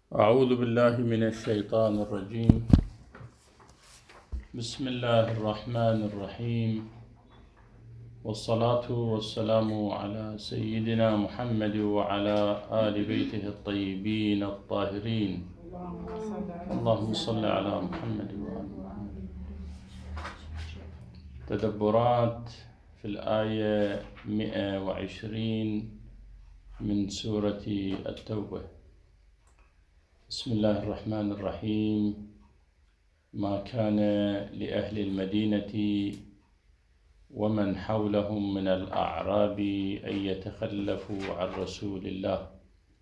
أعوذ بالله من الشيطان الرجيم. بسم الله الرحمن الرحيم، والصلاة والسلام على سيدنا محمد وعلى آل بيته الطيبين الطاهرين. اللهم صل على محمد وآل محمد. تدبرات في الآية 120 من سورة التوبة. بسم الله الرحمن الرحيم. ما كان لأهل المدينة ومن حولهم من الأعراب أن يتخلفوا عن رسول الله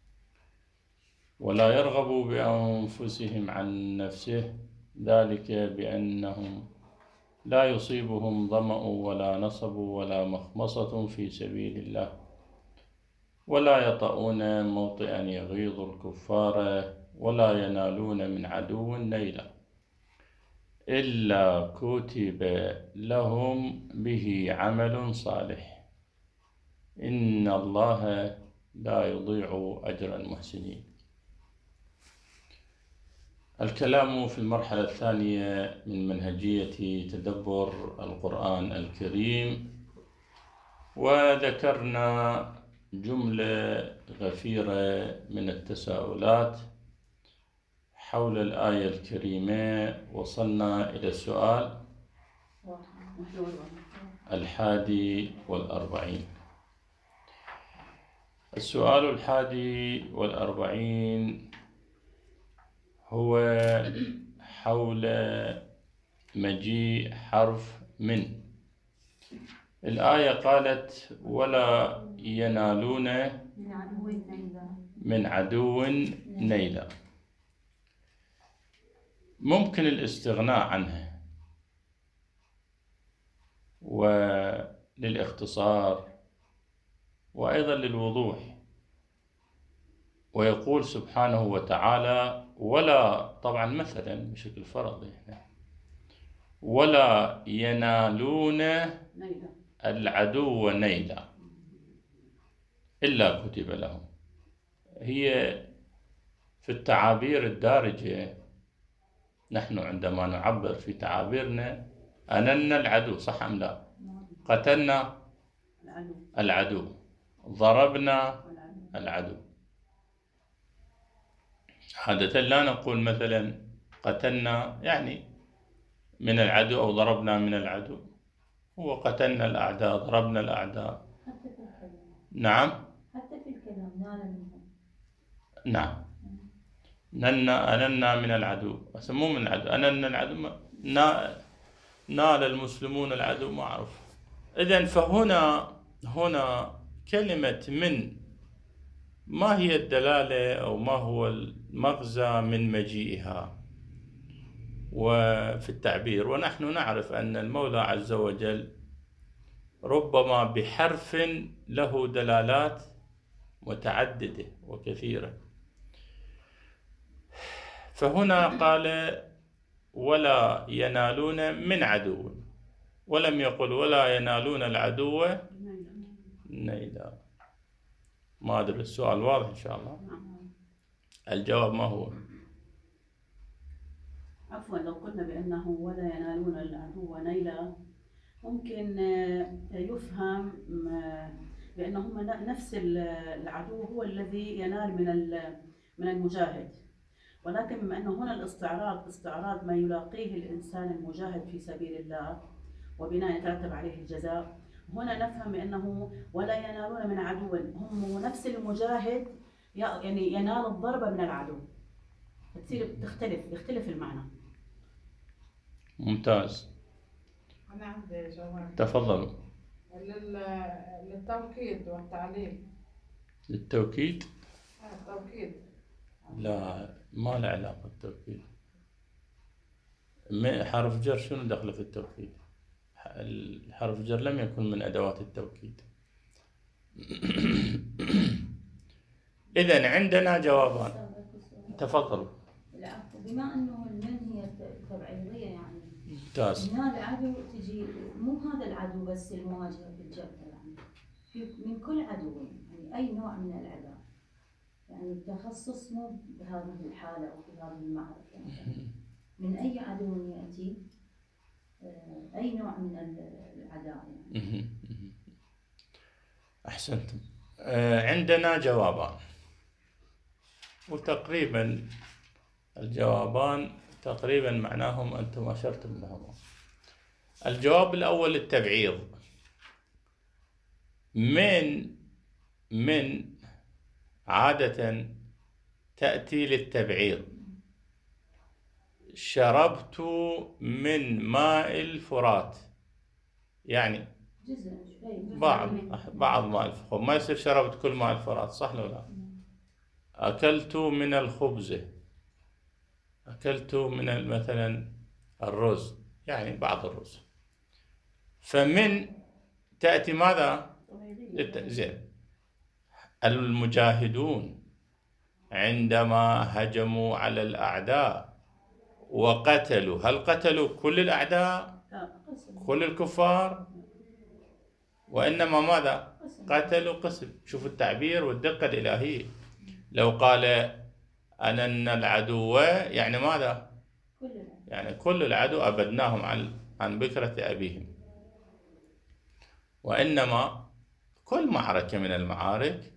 ولا يرغبوا بأنفسهم عن نفسه، ذلك بأنهم لا يصيبهم ظمأ ولا نصب ولا مخمصة في سبيل الله ولا يطؤون موطئا يغيظ الكفار ولا ينالون من عدو نيلا إلا كتب لهم به عمل صالح، إن الله لا يضيع أجر المحسنين. الكلام في المرحلة الثانية من منهجية تدبر القرآن الكريم، وذكرنا جملة غفيرة من التساؤلات حول الآية الكريمة. وصلنا إلى السؤال 41. السؤال 41 هو حول مجيء حرف من. الآية قالت ولا ينالون من عدو نيلا. ممكن الاستغناء عنها وللاختصار وأيضا للوضوح، ويقول سبحانه وتعالى ولا، طبعا مثلا بشكل فرضي، ولا ينالون العدو نيلا إلا كتب لهم. هي في التعابير الدارجة، نحن عندما نعبر في تعابيرنا أننا العدو، صح أم لا؟ قتلنا العدو، ضربنا العدو. عادة لا نقول مثلا قتلنا يعني من العدو أو ضربنا من العدو، هو قتلنا الأعداء، ضربنا الأعداء. نعم، حتى في الكلام نال منهم. نعم، أننا من العدو، بس مو من العدو، أننا العدو، نال المسلمون العدو، ما أعرف. إذن فهنا كلمة من، ما هي الدلالة أو ما هو المغزى من مجيئها وفي التعبير؟ ونحن نعرف أن المولى عز وجل ربما بحرف له دلالات متعددة وكثيرة. فهنا قال ولا ينالون من عدو، ولم يقل ولا ينالون العدو نيلا. ما أدري، السؤال واضح إن شاء الله. الجواب ما هو؟ عفوا، لو قلنا بأنه ولا ينالون العدو نيلا، ممكن يفهم بأنه هم نفس العدو هو الذي ينال من المجاهد، ولكن بما أنه هنا استعراض ما يلاقيه الإنسان المجاهد في سبيل الله وبناء يترتب عليه الجزاء، هنا نفهم بأنه ولا ينالون من عدو، هم نفس المجاهد يعني ينال الضربة من العدو، يختلف المعنى. ممتاز. أنا عندي جواب. تفضلوا. للتوكيد والتعليل. للتوكيد؟ التوكيد. لا، ما له علاقة التوكيد. حرف جر شنو دخله في التوكيد؟ الحرف جر لم يكن من أدوات التوكيد. إذن عندنا جوابان. تفضلوا. العفو، بما أنه المن هي تبعيضية يعني ممتاز. هنا العدو تجي مو هذا العدو بس المواجهة في الجبهة، يعني من كل عدو، يعني أي نوع من الأعداء. يعني التخصص مو بهذه الحالة أو بهذه المعركة مثلاً. من أي عدو يأتي، أي نوع من الأعداء يعني. أحسنتم. عندنا جوابان، وتقريبا الجوابان تقريبا معناهم أنتم أشرتم لهم. الجواب الأول التبعيض. من عادة تأتي للتبعيض. شربت من ماء الفرات، يعني جزء شوي. بعض ماء الفرات، ما يصير شربت كل ماء الفرات، صح ولا لا؟ أكلت من الخبز، أكلت من مثلا الرز، يعني بعض الرز. فمن تأتي ماذا؟ زين. المجاهدون عندما هجموا على الأعداء وقتلوا، هل قتلوا كل الأعداء؟ كل الكفار؟ وإنما ماذا؟ قتلوا قسم. شوفوا التعبير والدقة الإلهية. لو قال أن العدو، يعني ماذا؟ يعني كل العدو أبدناهم عن بكرة أبيهم. وإنما كل معركة من المعارك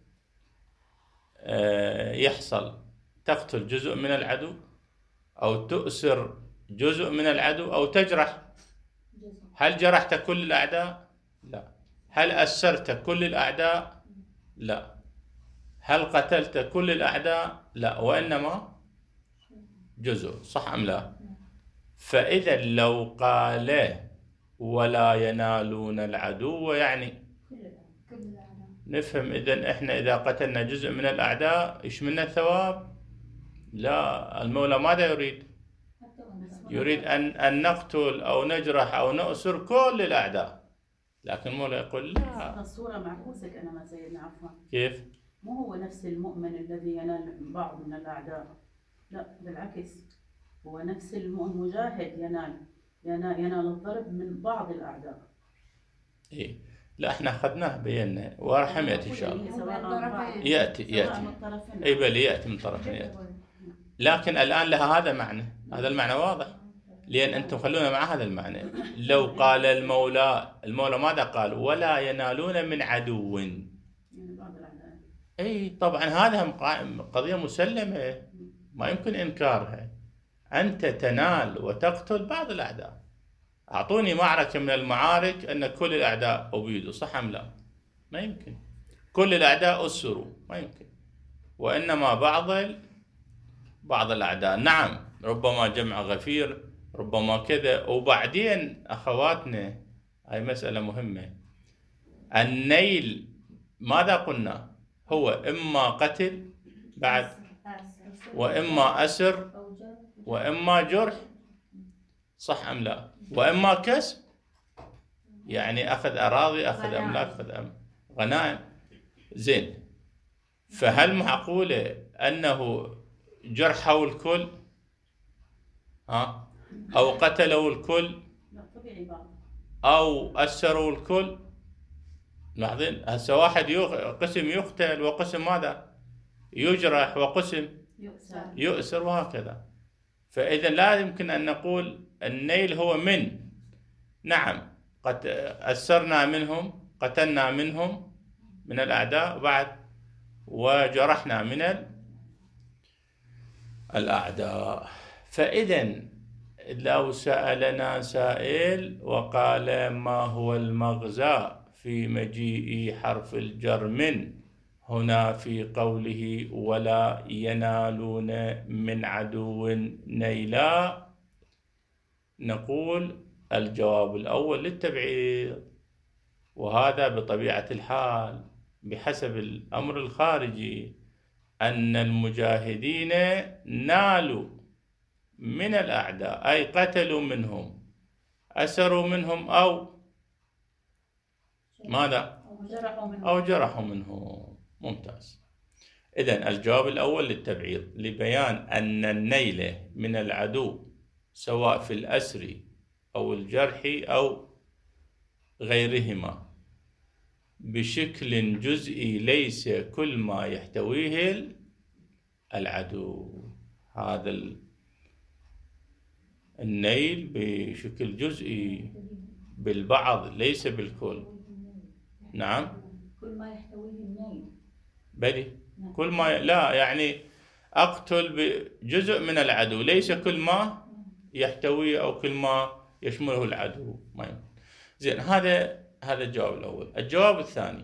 يحصل تقتل جزء من العدو، أو تؤسر جزء من العدو، أو تجرح. هل جرحت كل الأعداء؟ لا. هل أسرت كل الأعداء؟ لا. هل قتلت كل الأعداء؟ لا، وإنما جزء، صح أم لا؟ فإذا لو قال ولا ينالون العدو، يعني نفهم إحنا إذا قتلنا جزء من الأعداء إيش منا الثواب؟ لا، المولى ماذا يريد؟ يريد أن نقتل أو نجرح أو نأسر كل الأعداء. لكن المولى يقول لا. الصورة معكوسة كما سيدنا، عفوا. كيف؟ مو هو نفس المؤمن الذي ينال بعض من الأعداء، لا بالعكس، هو نفس المجاهد ينال الضرب من بعض الأعداء. إيه، لا احنا أخذناه بينا ورحم يأتي إن شاء الله. يأتي أي بل يأتي من طرفين يأتي. لكن الآن لها هذا معنى، هذا المعنى واضح، لأن أنتم خلونا مع هذا المعنى. لو قال المولى ماذا قال؟ ولا ينالون من عدو، أي طبعا هذا قضية مسلمة ما يمكن إنكارها. أنت تنال وتقتل بعض الأعداء. أعطوني معركة من المعارك أن كل الأعداء أبيدوا، صح أم لا؟ ما يمكن. كل الأعداء أسروا، ما يمكن. وإنما بعض الأعداء، نعم، ربما جمع غفير، ربما كذا. وبعدين أخواتنا، هاي مسألة مهمة. النيل ماذا قلنا؟ هو إما قتل بعد، وإما أسر، وإما جرح، صح أم لا؟ وإما كسب، يعني أخذ أراضي، أخذ أملاك، أخذ غنائم. زين. فهل معقولة أنه جرحوا الكل أو قتلوا الكل أو أسروا الكل؟ لاحظين هسه واحد قسم يقتل وقسم ماذا؟ يجرح وقسم يؤسر وهكذا. فإذا لا يمكن أن نقول النيل هو من، نعم قد أسرنا منهم، قتلنا منهم من الأعداء بعد، وجرحنا من الأعداء. فإذا لو سألنا سائل وقال ما هو المغزى في مجيء حرف الجر من هنا في قوله ولا ينالون من عدو نيلا، نقول الجواب الأول للتبعيض. وهذا بطبيعة الحال بحسب الأمر الخارجي أن المجاهدين نالوا من الأعداء، أي قتلوا منهم، أسروا منهم، أو ماذا؟ أو جرحوا منهم. ممتاز. إذن الجواب الأول للتبعيض لبيان أن النيل من العدو سواء في الأسر أو الجرح أو غيرهما بشكل جزئي ليس كل ما يحتويه العدو. هذا النيل بشكل جزئي بالبعض ليس بالكل. نعم. كل ما يحتويه النيل. بلي كل ما لا يعني أقتل بجزء من العدو، ليس كل ما يحتويه أو كل ما يشمله العدو ما يمكن. زين، هذا الجواب الأول. الجواب الثاني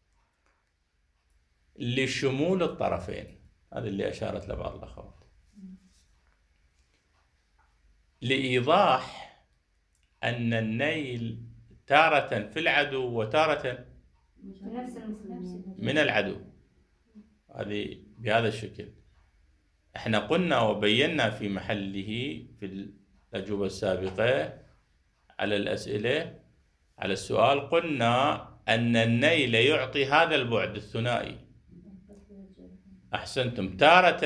لشمول الطرفين، هذا اللي أشارت له بعض الأخوات، لإيضاح أن النيل تارة في العدو وتارة من العدو. هذه بهذا الشكل. احنا قلنا وبينا في محله في الأجوبة السابقة على الأسئلة، على السؤال، قلنا أن النيل يعطي هذا البعد الثنائي. أحسنتم.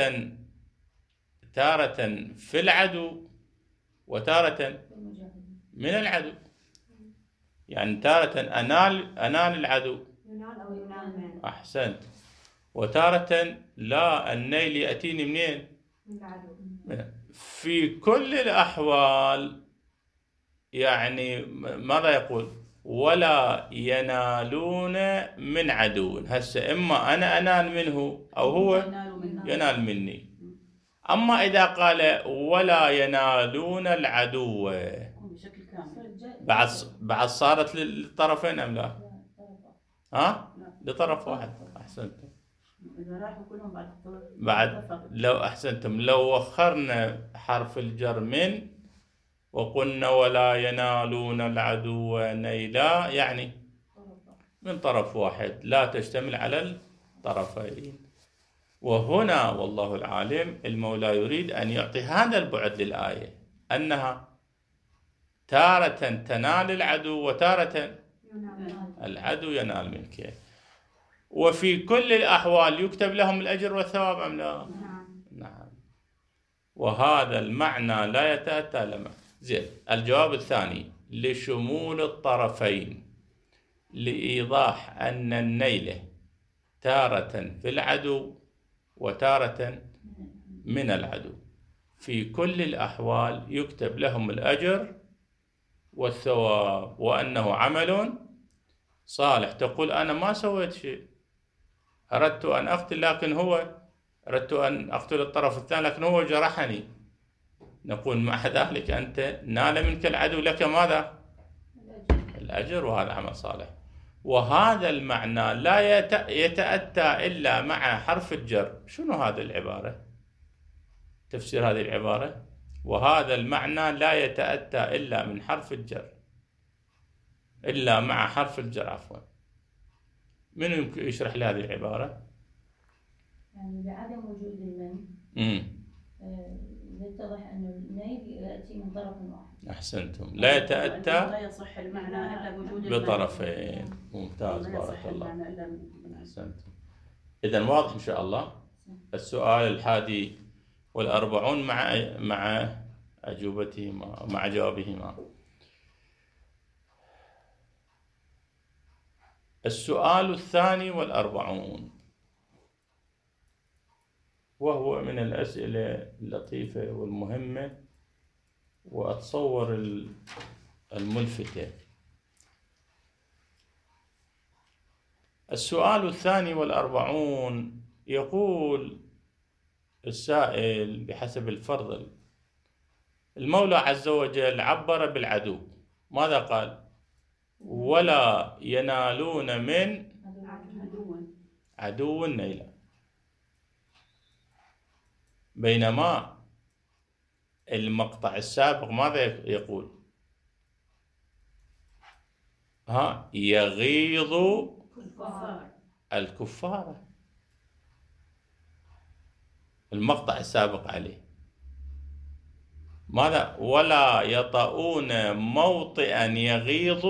تارة في العدو وتارة من العدو، يعني تارة أنال العدو. أحسنت. وتارة لا، النيل يأتيني منين؟ من العدو. في كل الأحوال يعني ماذا يقول؟ ولا ينالون من عدو. هسه إما أنا أنال منه أو هو ينال مني. أما إذا قال ولا ينالون العدو بشكل كامل بعد صارت للطرفين أم لا؟ ها؟ لطرف واحد. أحسنتم. إذا راحوا كلهم بعد لو أحسنتم، لو وخرنا حرف الجر من وقلنا ولا ينالون العدو نيلا، يعني من طرف واحد لا تشتمل على الطرفين. وهنا والله العالم المولى يريد أن يعطي هذا البعد للآية، أنها تارة تنال العدو وتارة العدو ينال منك. وفي كل الأحوال يكتب لهم الأجر والثواب أم لا؟ نعم. وهذا المعنى لا يتأتى لما. زين، الجواب الثاني لشمول الطرفين، لإيضاح أن النيل تارة في العدو وتارة من العدو، في كل الأحوال يكتب لهم الأجر والثواب، وأنه عمل صالح. تقول أنا ما سويت شيء، أردت أن أقتل أردت أن أقتل الطرف الثاني لكن هو جرحني. نقول مع ذلك أنت نال منك العدو، لك ماذا؟ الأجر، وهذا عمل صالح. وهذا المعنى لا يتأتى إلا مع حرف الجر. شنو هذه العبارة؟ تفسير هذه العبارة: وهذا المعنى لا يتأتى إلا من حرف الجر، إلا مع حرف الجر. عفوا، من يمكن يشرح لي هذه العبارة؟ يعني بعدم وجود المن يتضح أن النيل يأتي من طرف واحد. أحسنتم. لا يتأتى، لا يصح المعنى إلا بوجود بطرفين. ممتاز، بارك الله. أحسنتم. إذن واضح إن شاء الله. السؤال 41 مع أجوبتهما، مع جوابهما. السؤال 42 وهو من الأسئلة اللطيفة والمهمة وأتصور الملفتة. السؤال 42 يقول السائل بحسب الفرض المولى عز وجل عبر بالعدو، ماذا قال؟ ولا ينالون من عدو نيلا، بينما المقطع السابق ماذا يقول؟ يغيظ الكفار. المقطع السابق عليه ماذا؟ ولا يطؤون موطئا يغيظ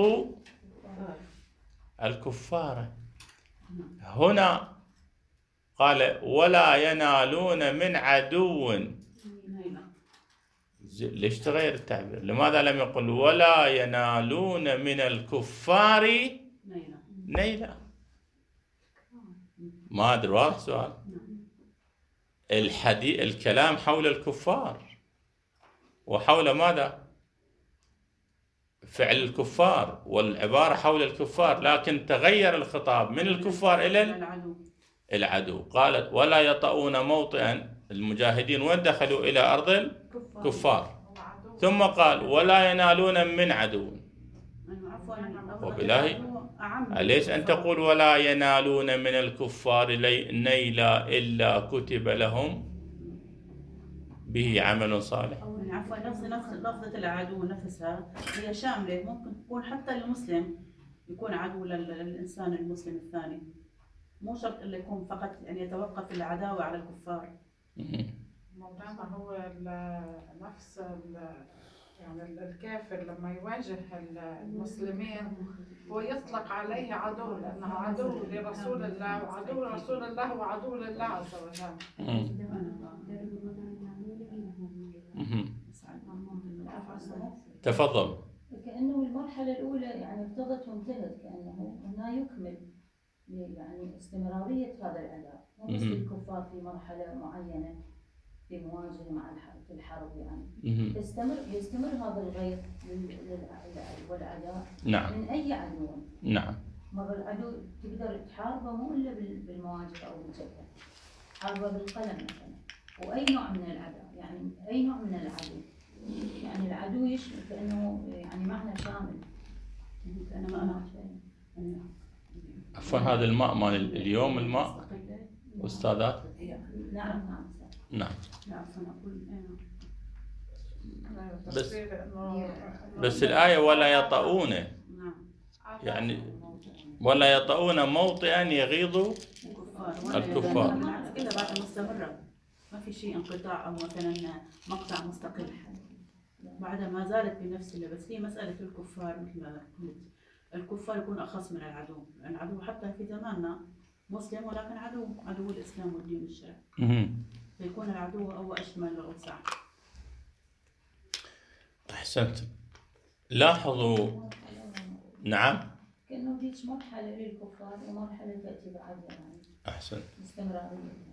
الكفار. هنا قال ولا ينالون من عدو. ليش تغير التعبير؟ لماذا لم يقل ولا ينالون من الكفار نيلا؟ ما أدري، واضح سؤال؟ الكلام حول الكفار وحول ماذا؟ فعل الكفار والعبارة حول الكفار، لكن تغير الخطاب من الكفار إلى العدو. قالت ولا يطؤون موطئا، المجاهدين وين دخلوا؟ إلى أرض الكفار. ثم قال ولا ينالون من عدو. وبالله أليس أن تقول ولا ينالون من الكفار نيلا إلا كتب لهم به عمل صالح. عفوا نفس لفظة العدو نفسها هي شاملة، ممكن تكون حتى المسلم يكون عدو للإنسان المسلم الثاني، مو شرط إلا يكون فقط يعني يتوقف العداوة على الكفار. موضوعنا هو نفس يعني الكافر لما يواجه المسلمين هو يطلق عليه عدو، لأنه عدو لرسول الله وعدو لرسول الله وعدو لله عز وجل. تفضل. كأنه المرحلة الأولى يعني ارتضت وانتهت، كأنه هنا يكمل يعني استمرارية هذا العداء، مو بس الكفار في مرحلة معينة في مواجهة مع في الحرب يعني يستمر هذا الغير والعداء. نعم. من أي عدو. نعم. مرة العدو تقدر تحاربه مو إلا بالمواجهة أو بالجبهة، حاربه بالقلم مثلا، وأي نوع من العداء، يعني أي نوع من العدو، يعني العدو يشمل كأنه يعني معنى شامل. عفوا هذا الماء مال اليوم، الماء أستاذات. نعم. نعم. بس الآية ولا يطؤون، يعني ولا يطؤون موطئا يغيظ الكفار. كده بعد مستمرة، ما في شيء انقطاع أو مثلا مقطع مستقل، بعد ما زالت بنفس اللي. بس هي مسألة الكفار مثل ما قلت، الكفار يكون أخص من العدو، العدو حتى في زماننا مسلم ولكن عدو الإسلام والدين والشرع، فيكون العدو هو أشمل وأوسع. أحسنت. لاحظوا. نعم. كأنه هيك مرحلة للكفار ومرحلة تأتي بعدها يعني. أحسنت. استمرارية.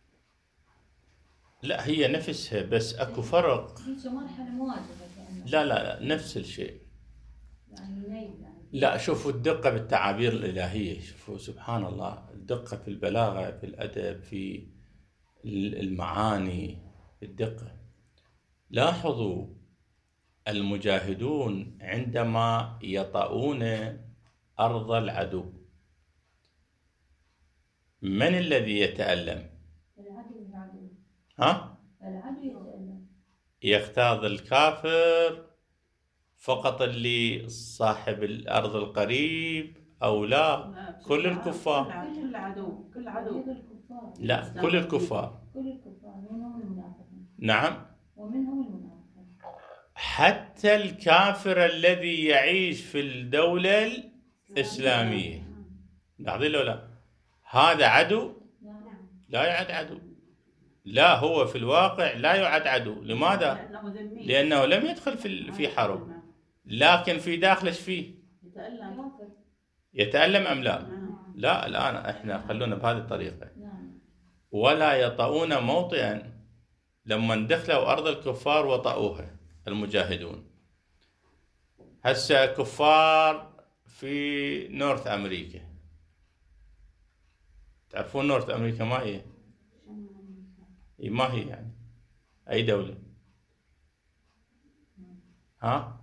لا هي نفسها، بس أكو فرق. هيك مرحلة مواجهة كأنه. لا نفس الشيء. يعني يعني. لا شوفوا الدقة بالتعابير الإلهية، شوفوا سبحان الله، الدقة في البلاغة، في الأدب، في المعاني، الدقة. لاحظوا المجاهدون عندما يطؤون أرض العدو من الذي يتألم؟ العدو. ها؟ العدو يتألم. يغتاظ الكافر فقط اللي صاحب الأرض القريب أو لا كل الكفار؟ كل عدو. لا كل الكفار. منهم المنافقين. نعم. ومنهم المنافقين. حتى الكافر الذي يعيش في الدولة الإسلامية، لاحظين لو لا هذا عدو؟ لا يعد عدو. لا هو في الواقع لا يعد عدو. لماذا؟ لأنه لم يدخل في حرب، لكن في داخل ايش فيه؟ يتألم أم لا؟ لا الآن احنا خلونا بهذه الطريقة. ولا يطؤون موطئا، لما دخلوا أرض الكفار وطؤوها المجاهدون. هسه كفار في نورث أمريكا، تعرفون نورث أمريكا ما هي؟ ما هي يعني أي دولة؟ ها؟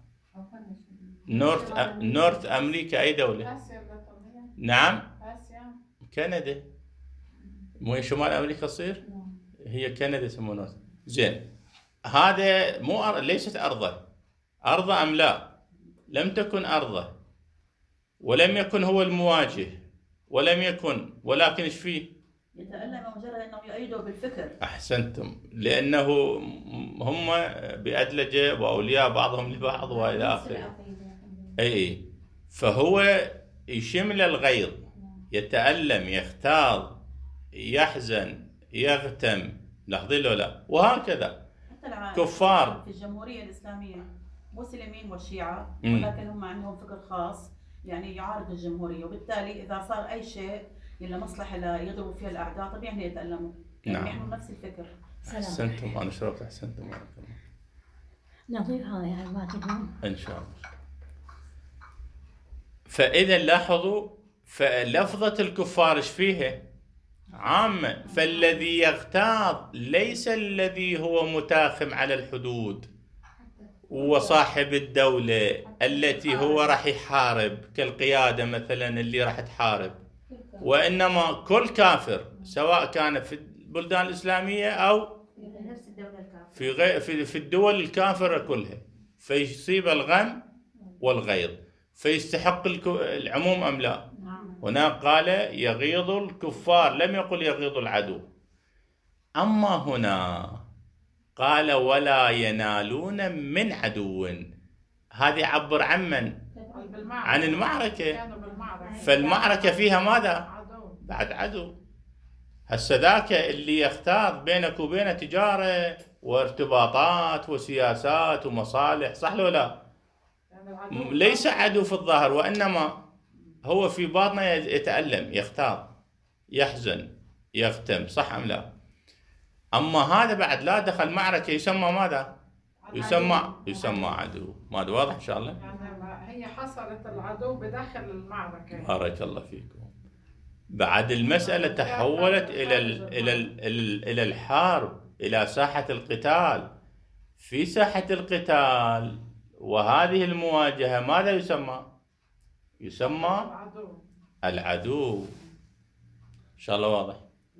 نورث أمريكا أي دولة؟ نعم. كندا. مو شمال أمريكا تصير؟ هي كندا يسمونها. زين هذا مو ليست أرضه أم لا؟ لم تكن أرضه، ولم يكن هو المواجه، ولم يكن، ولكن ايش فيه؟ يتألم مجرد انه يؤيده بالفكر. احسنتم، لانه هم بأدلجة واولياء بعضهم لبعض والى اخره. اي فهو يشمل الغيظ، يتألم، يختاظ، يحزن، يغتم، لاحظين له لا؟ وهكذا كفار في الجمهورية الإسلامية مسلمين والشيعة، ولكن هم عندهم فكر خاص يعني يعارض الجمهورية، وبالتالي إذا صار أي شيء إلا مصلحة يضربوا فيها الأعداء طبيعي يتألموا. نعم. يحمل نفس الفكر. أحسنتم، أنا شربت. أحسنتم. نضيفها يعني ما تدوم إن شاء الله. فإذا لاحظوا فلفظة الكفار إيش فيها؟ عامة. فالذي يغتاظ ليس الذي هو متاخم على الحدود وصاحب الدولة التي هو راح يحارب، كالقيادة مثلا اللي راح تحارب، وإنما كل كافر سواء كان في البلدان الإسلامية أو نفس الدولة الكافرة في الدول الكافرة كلها، فيصيب الغم والغيظ، فيستحق العموم أم لا؟ هنا قال يغيظ الكفار، لم يقل يغيظ العدو. أما هنا قال ولا ينالون من عدو، هذه عبر عن من؟ عن المعركة. فالمعركة فيها ماذا؟ بعد عدو. هسه ذاك اللي يختار بينك وبينه تجارة وارتباطات وسياسات ومصالح، صح لو لا؟ ليس عدو في الظاهر، وإنما هو في باطنه يتألم، يختار، يحزن، يغتم، صح أم لا؟ أما هذا بعد لا دخل معركة يسمى ماذا؟ يسمى عدو. ماذا واضح إن شاء الله؟ يعني هي حصلت العدو بداخل المعركة. بارك الله فيكم. بعد المسألة تحولت إلى الحرب، إلى ساحة القتال. في ساحة القتال وهذه المواجهة ماذا يسمى؟ يسمى العدو. إن شاء الله واضح.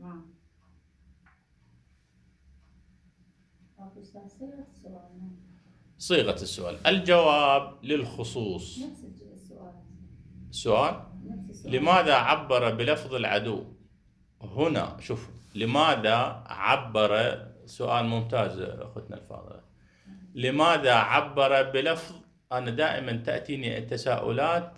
صيغة السؤال. الجواب للخصوص. نفس السؤال لماذا عبر بلفظ العدو هنا؟ شوف لماذا عبر، سؤال ممتاز أختنا الفاضلة، لماذا عبر بلفظ؟ أنا دائما تأتيني التساؤلات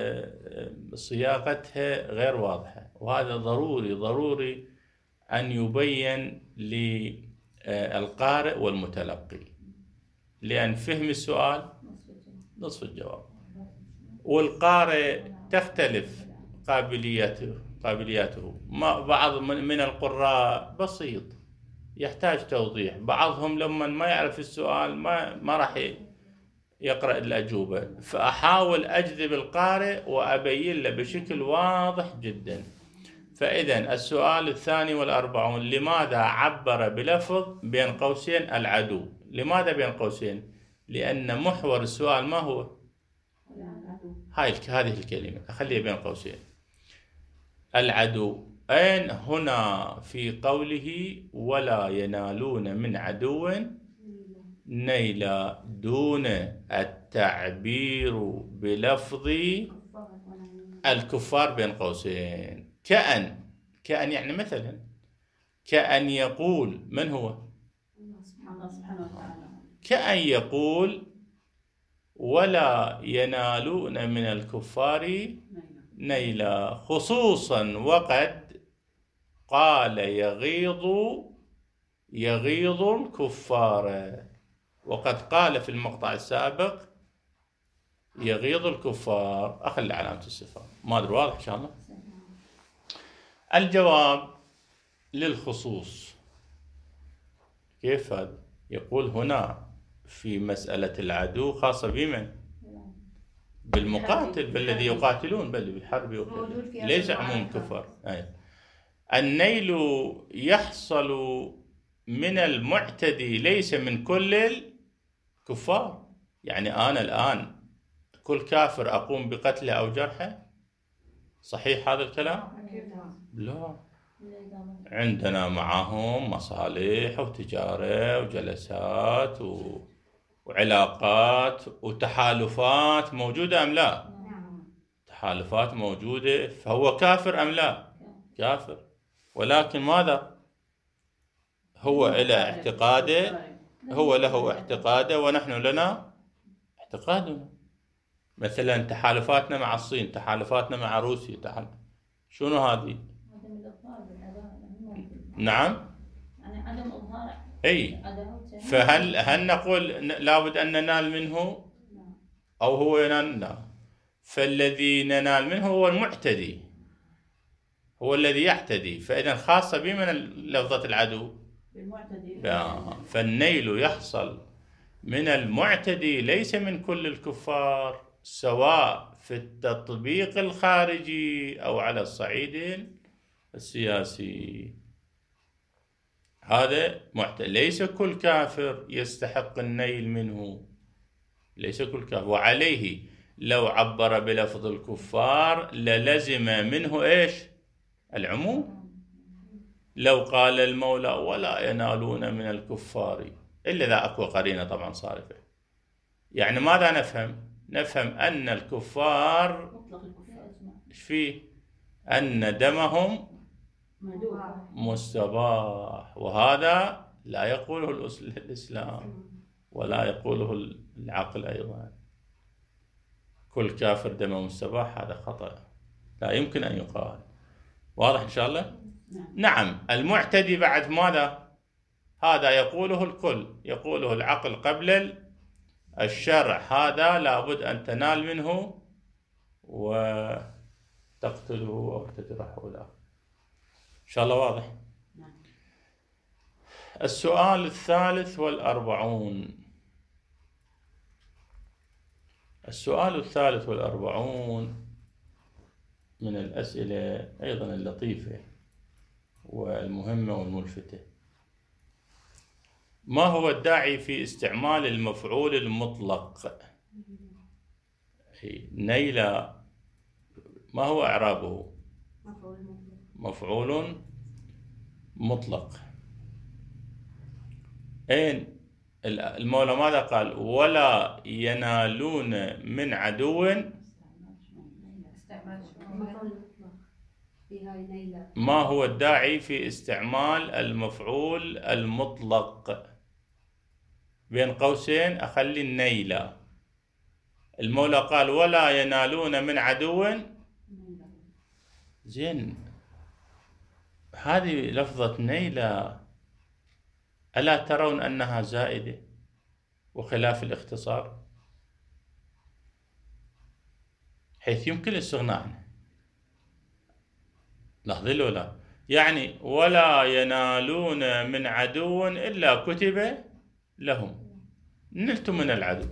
صياغتها غير واضحة، وهذا ضروري أن يبين للقارئ والمتلقي، لأن فهم السؤال نصف الجواب، والقارئ تختلف قابلياته. بعض من القراء بسيط يحتاج توضيح، بعضهم لما ما يعرف السؤال ما راح يقرأ الأجوبة، فأحاول أجذب القارئ وأبين له بشكل واضح جدا. فإذا السؤال 42، لماذا عبر بلفظ بين قوسين العدو؟ لماذا بين قوسين؟ لأن محور السؤال ما هو؟ هذه الكلمة أخليها بين قوسين، العدو. أين هنا في قوله ولا ينالون من عدو نيلا، دون التعبير بلفظ الكفار بين قوسين. كأن يعني مثلا كأن يقول، من هو؟ الله سبحانه وتعالى. كأن يقول ولا ينالون من الكفار نيلا، خصوصا وقد قال يغيظ الكفار، وقد قال في المقطع السابق يغيظ الكفار. أخلي علامة الصفر. ما أدري واضح إن شاء الله. الجواب للخصوص. كيف هذا؟ يقول هنا في مسألة العدو خاصة بمن؟ بالمقاتل، بالذي يقاتلون، بل بالحرب ليس عموم كفار. النيل يحصل من المعتدي ليس من كل الكفار. يعني أنا الآن كل كافر أقوم بقتله أو جرحه؟ صحيح هذا الكلام؟ لا، عندنا معهم مصالح وتجارة وجلسات وعلاقات وتحالفات موجودة أم لا؟ تحالفات موجودة. فهو كافر أم لا؟ كافر. ولكن ماذا؟ هو إلى اعتقاده، هو له اعتقاده ونحن لنا اعتقادنا. مثلا تحالفاتنا مع الصين، تحالفاتنا مع روسيا، شنو هذه؟ نعم. يعني عدم إظهار أي. فهل نقول لابد أن ننال منه أو هو ينال؟ لا. فالذي ننال منه هو المعتدي. هو الذي يعتدي، فإذا خاصة بمن لفظة العدو؟ بالمعتدي. فالنيل يحصل من المعتدي ليس من كل الكفار، سواء في التطبيق الخارجي أو على الصعيد السياسي. هذا معتدي، ليس كل كافر يستحق النيل منه، ليس كل كافر. وعليه لو عبر بلفظ الكفار للزم منه إيش؟ العموم. لو قال المولى ولا ينالون من الكفار إلا إذا أكو قرينة طبعا صارفة، يعني ماذا نفهم؟ نفهم أن الكفار مطلق الكفار إيش فيه؟ أن دمهم مهدود. مستباح، وهذا لا يقوله الإسلام ولا يقوله العقل أيضا. كل كافر دمه مستباح هذا خطأ، لا يمكن أن يقال. واضح إن شاء الله؟ نعم. المعتدي بعد ماذا؟ هذا يقوله الكل، يقوله العقل قبل الشرع، هذا لابد أن تنال منه وتقتله أو تجرحه له. إن شاء الله واضح؟ السؤال 43. السؤال 43 من الأسئلة أيضا اللطيفة والمهمة والملفتة. ما هو الداعي في استعمال المفعول المطلق؟ نيل، ما هو إعرابه؟ مفعول مطلق. أين المولى ماذا قال؟ ولا ينالون من عدو. ما هو الداعي في استعمال المفعول المطلق؟ بين قوسين أخلي النيلة. المولى قال ولا ينالون من عدو. زين، هذه لفظة نيلة ألا ترون أنها زائدة وخلاف الاختصار، حيث يمكن الاستغناء عنها؟ لاحظوا له لا، يعني ولا ينالون من عدو إلا كتب لهم. نلتم من العدو.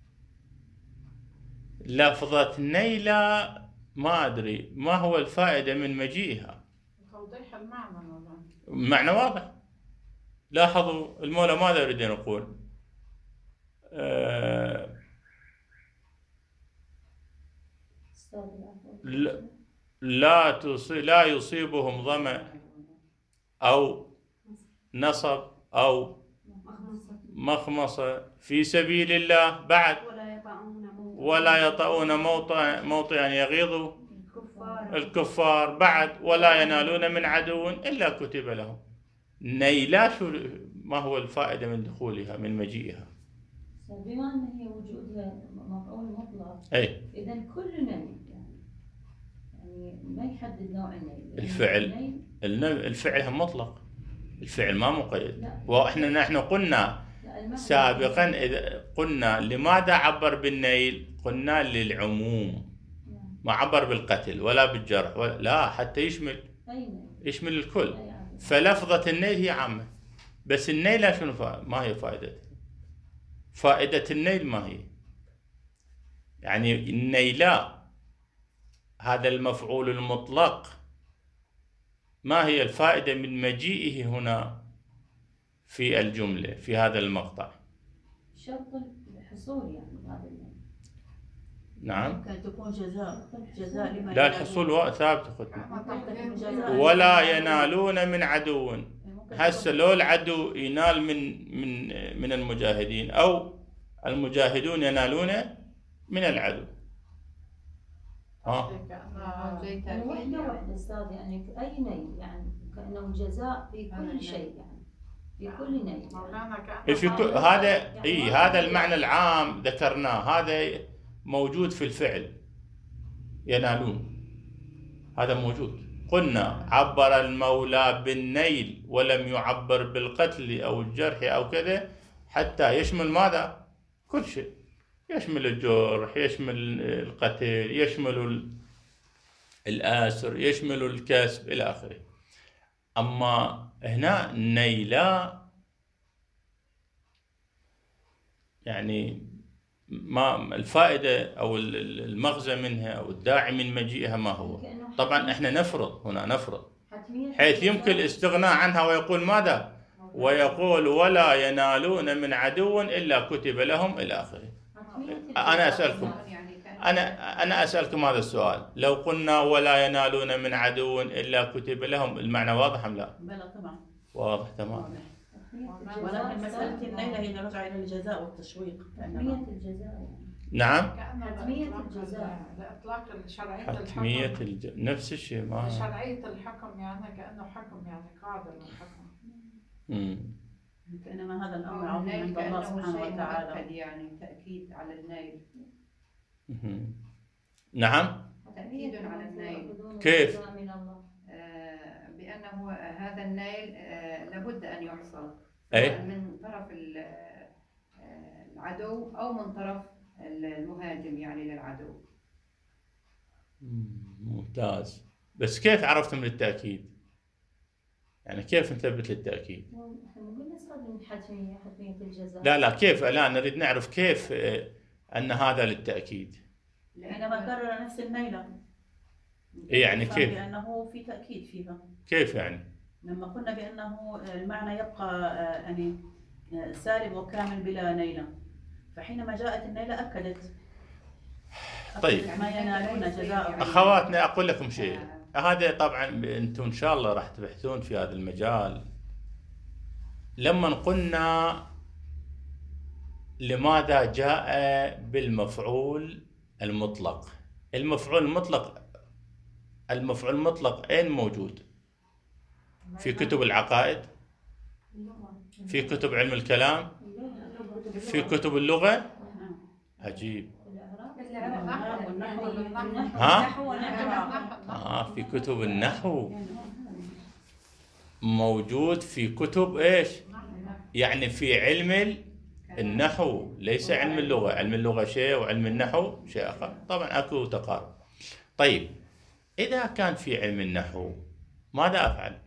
لفظة نيلة ما أدري ما هو الفائدة من مجيئها. توضيح المعنى. معنى واضح. لاحظوا المولى ماذا يريد أن يقول؟ لا يصيبهم ظمأ أو نصب أو مخمصة في سبيل الله. بعد ولا يطؤون موطئا يغيظ الكفار. بعد ولا ينالون من عدو إلا كتب لهم. نيلا ما هو الفائدة من دخولها من مجيئها؟ بما أن هي وجودها مفعول مطلق، أي إذا كل نيل يعني ما يحدد نوع النيل. الفعل هم مطلق، الفعل ما مقيد. نحن قلنا سابقا إذا قلنا لماذا عبر بالنيل؟ قلنا للعموم، ما عبر بالقتل ولا بالجرح لا، حتى يشمل الكل. فلفظة النيل هي عامة، بس النيل شنو ما هي فائدتها؟ فائدة النيل ما هي؟ يعني النيلا هذا المفعول المطلق، ما هي الفائدة من مجيئه هنا في الجملة في هذا المقطع؟ شرط الحصول يعني هذا النيل. نعم. ممكن تكون جزاء لما لا، الحصول ثابت أختنا. ولا ينالون من عدو. هسه لو العدو ينال من المجاهدين أو المجاهدون ينالون من العدو. يعني واحدة أستاذ، يعني أي نيل يعني كأنه جزاء في كل شيء، يعني في كل نيل يعني. هذا المعنى العام ذكرناه، هذا موجود في الفعل ينالون، هذا موجود. قلنا عبر المولى بالنيل ولم يعبر بالقتل أو الجرح أو كذا حتى يشمل ماذا؟ كل شيء، يشمل الجرح، يشمل القتل، يشمل الآسر، يشمل الكسب إلى آخره. أما هنا نيلا يعني ما الفائدة أو المغزى منها أو الداعي من مجيئها ما هو؟ طبعا احنا نفرض هنا، نفرض حيث يمكن الاستغناء عنها، ويقول ماذا؟ ويقول ولا ينالون من عدو إلا كتب لهم إلى آخره. أنا أسألكم، أنا أسألكم هذا السؤال، لو قلنا ولا ينالون من عدو إلا كتب لهم، المعنى واضح أم لا؟ بلى طبعا واضح تمام. ولكن مسألة النيلة هي راجعة إلى الجزاء والتشويق. حتمية الجزاء نعم، حتمية الجزاء، لإطلاق شرعية حتمية الحكم. نفس الشيء ما شرعية الحكم يعني كأنه حكم، يعني قاعدة للحكم. كأنما هذا الأمر عظيم عند الله سبحانه وتعالى، يعني تأكيد على النيل. نعم، تأكيد على النيل. كيف؟ بأنه هذا النيل لابد أن يحصل أي؟ من طرف العدو أو من طرف المهاجم يعني للعدو. ممتاز. بس كيف عرفتم للتأكيد؟ يعني كيف نثبت للتأكيد؟ قلنا صار من حتمية الجزاء. لا كيف الآن نريد نعرف كيف أن هذا للتأكيد. حينما كرر نفس النيلة. يعني كيف؟ لأنه في تأكيد فيها. كيف يعني؟ لما قلنا بأنه المعنى يبقى يعني سالب وكامل بلا نيلة، فحينما جاءت النيلة أكدت. طيب ما ينالون جزاء. أخواتنا أقول لكم شيء، هذا طبعا أنتم إن شاء الله راح تبحثون في هذا المجال. لما قلنا لماذا جاء بالمفعول المطلق، المفعول المطلق أين موجود؟ في كتب العقائد، في كتب علم الكلام، في كتب اللغة. عجيب. في كتب النحو موجود، في كتب ايش؟ يعني في علم النحو، ليس علم اللغة. علم اللغة شيء وعلم النحو شيء آخر، طبعا أكو تقارب. طيب إذا كان في علم النحو ماذا أفعل؟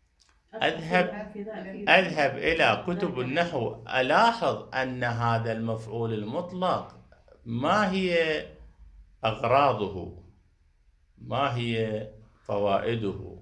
أذهب إلى كتب النحو، ألاحظ أن هذا المفعول المطلق ما هي أغراضه، ما هي فوائده.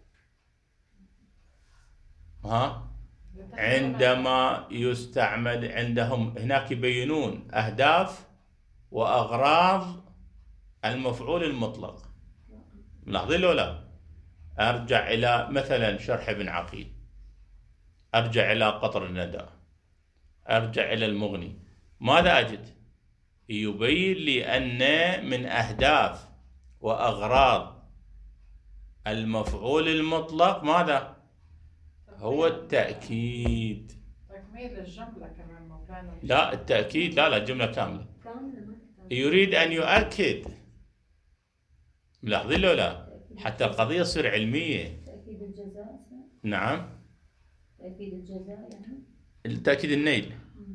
عندما يستعمل عندهم هناك يبينون أهداف وأغراض المفعول المطلق. ملاحظين لو لا؟ أرجع إلى مثلا شرح ابن عقيل، أرجع إلى قطر الندى، أرجع إلى المغني، ماذا أجد؟ يبين لي أن من أهداف وأغراض المفعول المطلق ماذا؟ هو التأكيد. تكميل الجملة كمان مولانا. لا التأكيد، لا الجملة كاملة. يريد أن يؤكد. ملاحظين لو لا؟ حتى القضية تصير علمية. تأكيد الجزاء. نعم. تأكيد الجزاء يعني. التأكيد النيل.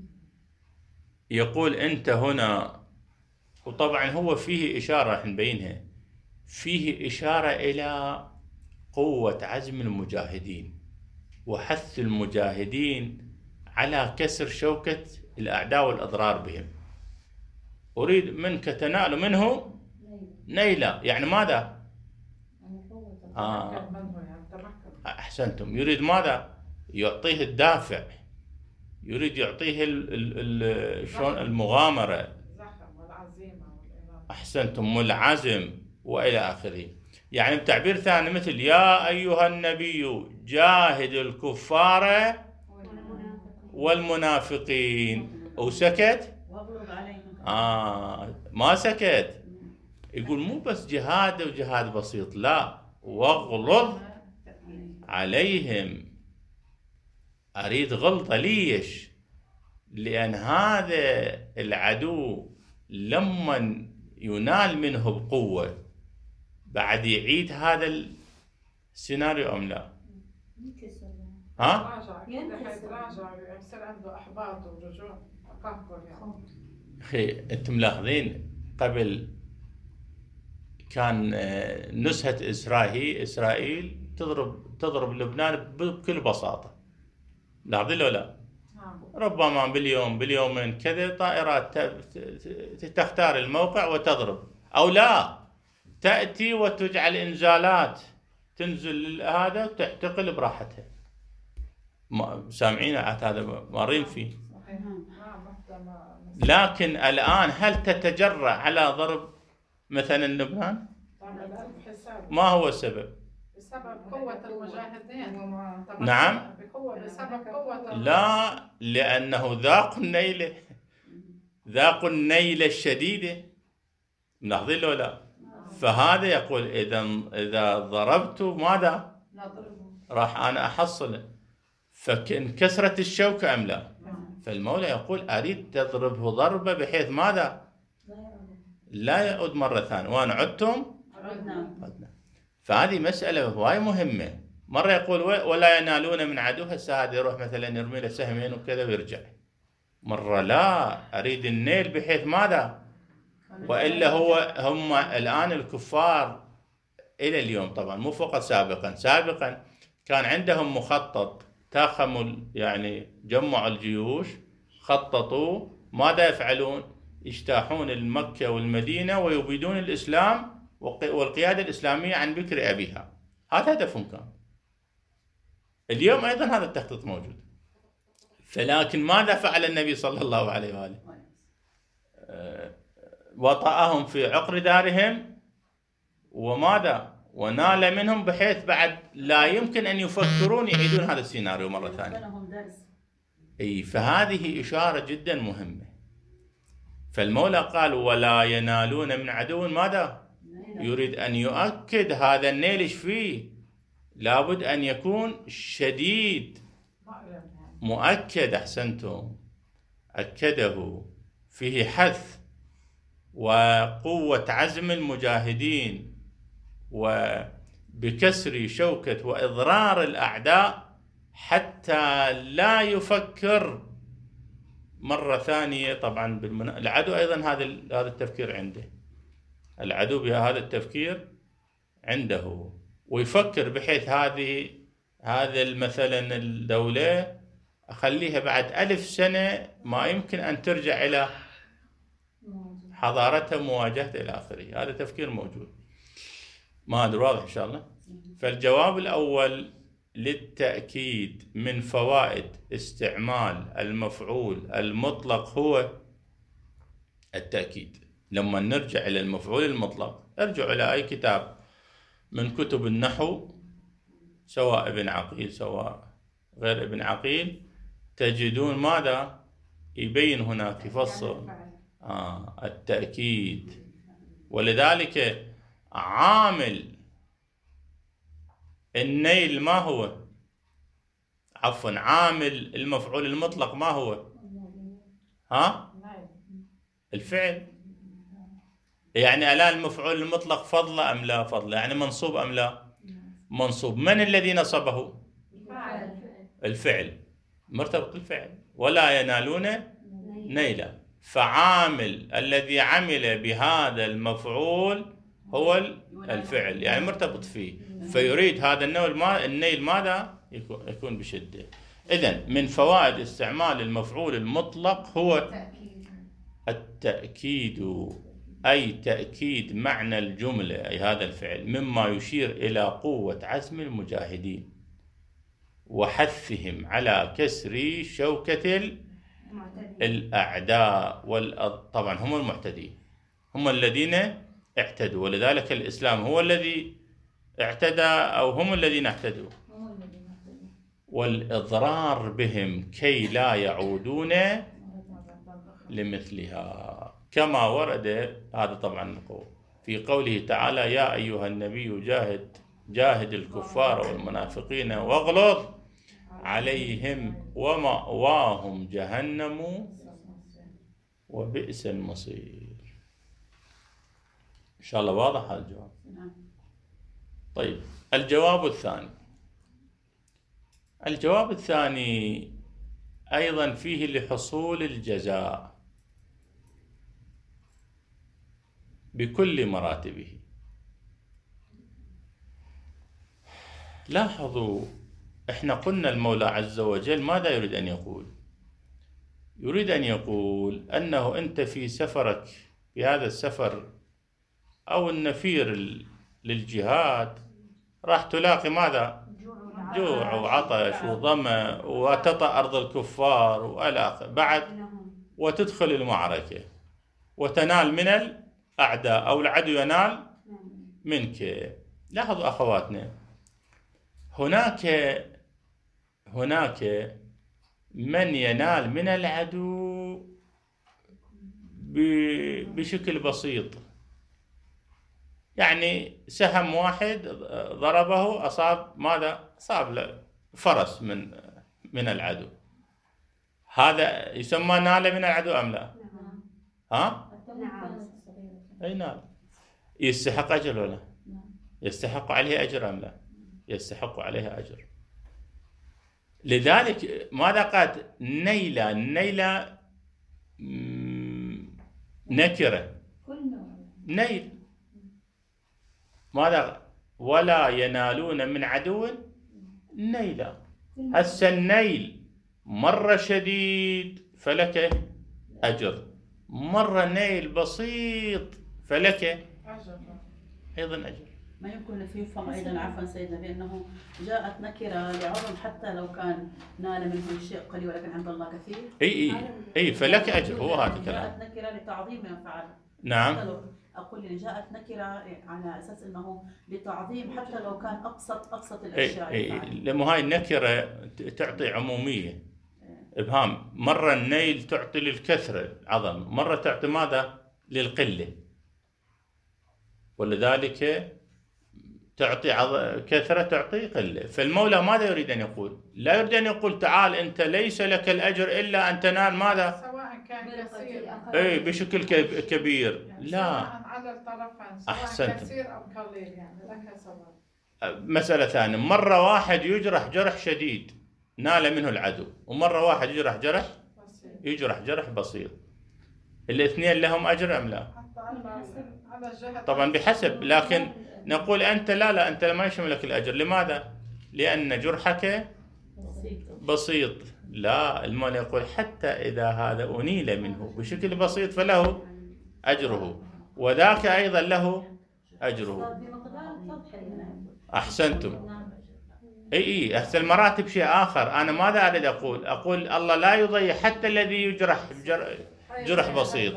يقول أنت هنا، وطبعا هو فيه إشارة راح نبينها، فيه إشارة إلى قوة عزم المجاهدين وحث المجاهدين على كسر شوكة الأعداء والأضرار بهم. أريد منك تنال منه نيلة، يعني ماذا؟ أحسنتم. يريد ماذا؟ يعطيه الدافع، يريد يعطيه شلون المغامرة. أحسنتم، والعزم وإلى آخره. يعني بتعبير ثاني مثل يا أيها النبي جاهد الكفار والمنافقين، وسكت؟ ما سكت. يقول مو بس جهاد وجهاد بسيط، لا، واغلظ عليهم. أريد غلظة. ليش؟ لأن هذا العدو لما ينال منه بقوة بعد يعيد هذا السيناريو أم لا؟ يصير عنده أحباط ورجوع تقهقر يعني. أخي أنتم ملاحظين قبل كان نزهة إسرائيل تضرب لبنان بكل بساطة. لاحظين لو لا؟ ربما باليومين كذا طائرات تختار الموقع وتضرب، أو لا تأتي وتجعل إنزالات تنزل هذا وتعتقل براحتها. سامعين هذا مارين فيه. لكن الآن هل تتجرأ على ضرب مثلا لبنان؟ ما هو السبب؟ بسبب قوة المجاهدين. نعم. بسبب قوة لا، لأنه ذاقوا النيلة الشديدة. ملاحظين له لا؟ فهذا يقول إذا ضربت ماذا؟ راح أنا أحصله، فانكسرت الشوكة أم لا؟ فالمولى يقول أريد تضربه ضربة بحيث ماذا؟ لا يعود مرة ثانية، وأن عدتم عدنا. فهذه مسألة هواي مهمة. مرة يقول ولا ينالون من عدو، هسه هذا يروح مثلا يرمي له سهمين وكذا ويرجع. مرة لا، أريد النيل بحيث ماذا؟ وإلا هم الآن الكفار إلى اليوم طبعا مو فقط سابقا كان عندهم مخطط. تاخموا يعني جمعوا الجيوش، خططوا ماذا يفعلون؟ يجتاحون المكة والمدينة ويبيدون الإسلام والقيادة الإسلامية عن بكر أبيها. هذا هدفهم كان. اليوم أيضا هذا التخطيط موجود. فلكن ماذا فعل النبي صلى الله عليه وآله؟ وطأهم في عقر دارهم، وماذا؟ ونال منهم بحيث بعد لا يمكن أن يفكرون يعيدون هذا السيناريو مرة ثانية. فهذه إشارة جدا مهمة. فالمولى قال ولا ينالون من عدو ماذا؟ يريد أن يؤكد هذا النيل إيش فيه؟ لابد أن يكون شديد مؤكد. أحسنتم، أكده، فيه حث وقوة عزم المجاهدين وبكسر شوكة وإضرار الأعداء حتى لا يفكر مرة ثانية. طبعا العدو أيضا هذا التفكير عنده، العدو بهذا التفكير عنده، ويفكر بحيث هذا مثلا الدولة أخليها بعد 1000 سنة ما يمكن أن ترجع إلى حضارتها مواجهتها إلى آخره. هذا تفكير موجود. ما أدري واضح إن شاء الله. فالجواب الأول للتأكيد من فوائد استعمال المفعول المطلق هو التأكيد. لما نرجع إلى المفعول المطلق، ارجعوا إلى أي كتاب من كتب النحو، سواء ابن عقيل سواء غير ابن عقيل، تجدون ماذا يبين هناك يفصل التأكيد. ولذلك عامل النيل ما هو؟ عفوا، عامل المفعول المطلق ما هو؟ الفعل. يعني الآن المفعول المطلق فضل أم لا فضل؟ يعني منصوب أم لا منصوب؟ من الذي نصبه؟ الفعل، مرتبط بالفعل. ولا ينالون نيلا، فعامل الذي عمل بهذا المفعول هو الفعل، يعني مرتبط فيه. فيريد هذا النيل ماذا؟ يكون بشدة. إذن من فوائد استعمال المفعول المطلق هو التأكيد، أي تأكيد معنى الجملة، أي هذا الفعل، مما يشير إلى قوة عزم المجاهدين وحثهم على كسر شوكة الأعداء. طبعا هم المعتدين، هم الذين اعتدوا، ولذلك الإسلام هو الذي اعتدى أو هم الذين اعتدوا، والإضرار بهم كي لا يعودون لمثلها، كما ورد هذا طبعا في قوله تعالى يا أيها النبي جاهد الكفار والمنافقين واغلظ عليهم ومأواهم جهنم وبئس المصير. إن شاء الله واضح هذا الجواب. طيب الجواب الثاني أيضا فيه لحصول الجزاء بكل مراتبه. لاحظوا، احنا قلنا المولى عز وجل ماذا يريد أن يقول؟ يريد أن يقول أنه أنت في سفرك، في هذا السفر أو النفير للجهاد، راح تلاقي ماذا؟ جوع وعطش وظمأ، وتطأ أرض الكفار وألاق بعد، وتدخل المعركة وتنال من الأعداء أو العدو ينال منك. لاحظوا أخواتنا، هناك من ينال من العدو بشكل بسيط، يعني سهم واحد ضربه أصاب ماذا؟ أصاب له فرس من العدو، هذا يسمى نال من العدو أم لا؟ ها؟ أي نال. يستحق أجر ولا؟ يستحق عليه أجر أم لا؟ يستحق عليه أجر. لذلك ماذا قالت؟ نيلة نكرة، نيل. ماذا؟ ولا ينالون من عدو نيلا. هسه النيل مرة شديد فلك أجر، مرة نيل بسيط فلك أيضا أجر. ما يمكن في يفهم أيضا عفوا سيدنا بأنه جاءت نكرة لعظم حتى لو كان نال منه شيء قليل ولكن عند الله كثير. أي فلك أجر، هو هذا الكلام. جاءت نكرة لتعظيم ما فعل. نعم. أقول يعني جاءت نكرة على أساس أنه لتعظيم حتى لو كان أبسط الأشياء. لما هاي النكرة تعطي عمومية، إبهام. مرة النيل تعطي للكثرة العظم، مرة تعطي ماذا؟ للقلة. ولذلك تعطي كثرة تعطي قلة. فالمولى ماذا يريد أن يقول؟ لا يريد أن يقول تعال أنت ليس لك الأجر إلا أن تنال ماذا؟ سواء كان كثير بشكل كبير، يعني لا. على الطرفين، سواء أحسنت. كثير أو قليل، يعني لك سواء. مسألة ثانية، مرة واحد يجرح جرح شديد نال منه العدو، ومرة واحد يجرح جرح بسيط، الاثنين لهم أجر أم لا؟ طبعا بحسب، لكن نقول أنت لا أنت ما يشملك الأجر. لماذا؟ لأن جرحك بسيط. لا، المولى يقول حتى إذا هذا أنيل منه بشكل بسيط فله أجره، وذاك أيضا له أجره. أحسنتم. أي أحسن المراتب شيء آخر. أنا ماذا أريد أقول الله لا يضيع حتى الذي يجرح جرح بسيط.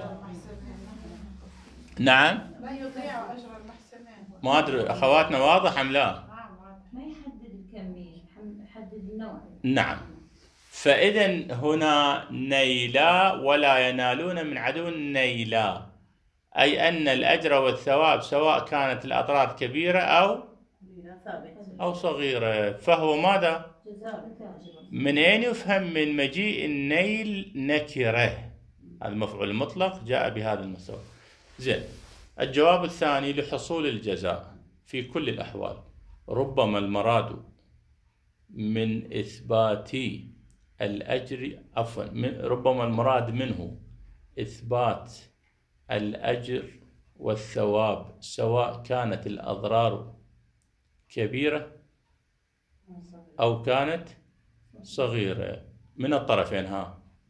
نعم. لا يضيع أجر المحسنين. ما أدري أخواتنا واضح أم لا؟ ما يحدد الكمية، يحدد النوع. نعم. فإذا هنا نيلا ولا ينالون من عدو نيلا، أي أن الأجر والثواب سواء كانت الأضرار كبيرة أو صغيرة فهو ماذا؟ من أين يفهم من مجيء النيل نكرة؟ هذا مفعول مطلق جاء بهذا المستوى. زين. الجواب الثاني، لحصول الجزاء في كل الأحوال ربما المراد من إثبات الأجر ربما المراد منه إثبات الأجر والثواب سواء كانت الأضرار كبيرة أو كانت صغيرة من الطرفين.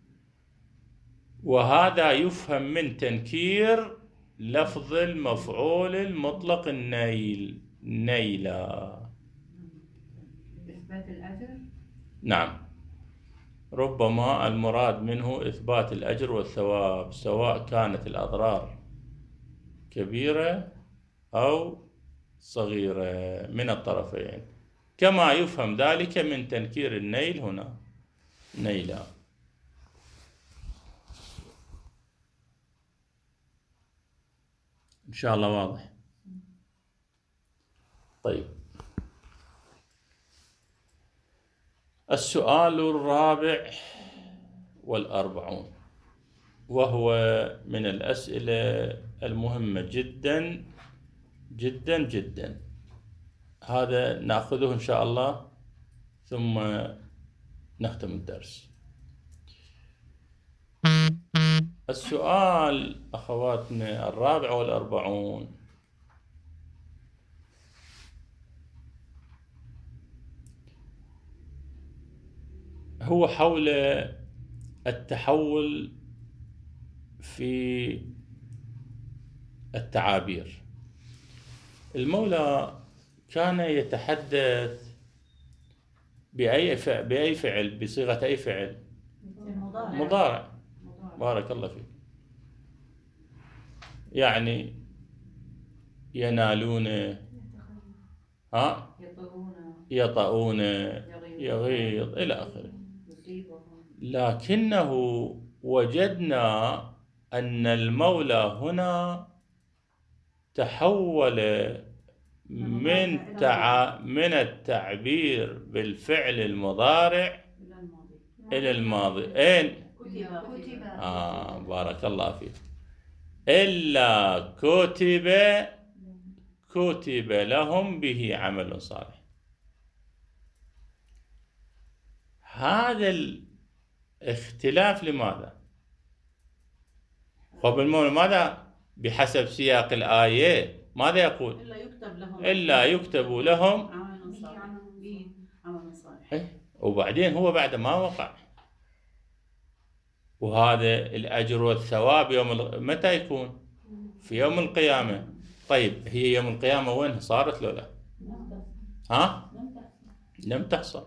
وهذا يفهم من تنكير لفظ المفعول المطلق النيل، نيلا. إثبات الأجر؟ نعم، ربما المراد منه إثبات الأجر والثواب سواء كانت الأضرار كبيرة أو صغيرة من الطرفين، كما يفهم ذلك من تنكير النيل هنا، نيلا. إن شاء الله واضح. طيب، السؤال الرابع والأربعون، وهو من الأسئلة المهمة جدا جدا جدا. هذا نأخذه إن شاء الله ثم نختم الدرس. السؤال أخواتنا الرابع والأربعون، هو حول التحول في التعابير. المولى كان يتحدث بأي فعل، بصيغة أي فعل؟ مضارع. بارك الله فيك. يعني ينالون، يطؤون، يغيظ إلى آخره. لكنه وجدنا أن المولى هنا تحول من التعبير بالفعل المضارع إلى الماضي. أين؟ بارك الله فيك. إلا كتب لهم به عمل صالح. هذا الاختلاف لماذا؟ خب المولى ماذا بحسب سياق الآية ماذا يقول؟ إلا يكتب لهم عمل صالح. وبعدين هو بعد ما وقع، وهذا الأجر والثواب متى يكون؟ في يوم القيامة. طيب هي يوم القيامة وين صارت لو لا؟ لم تحصل.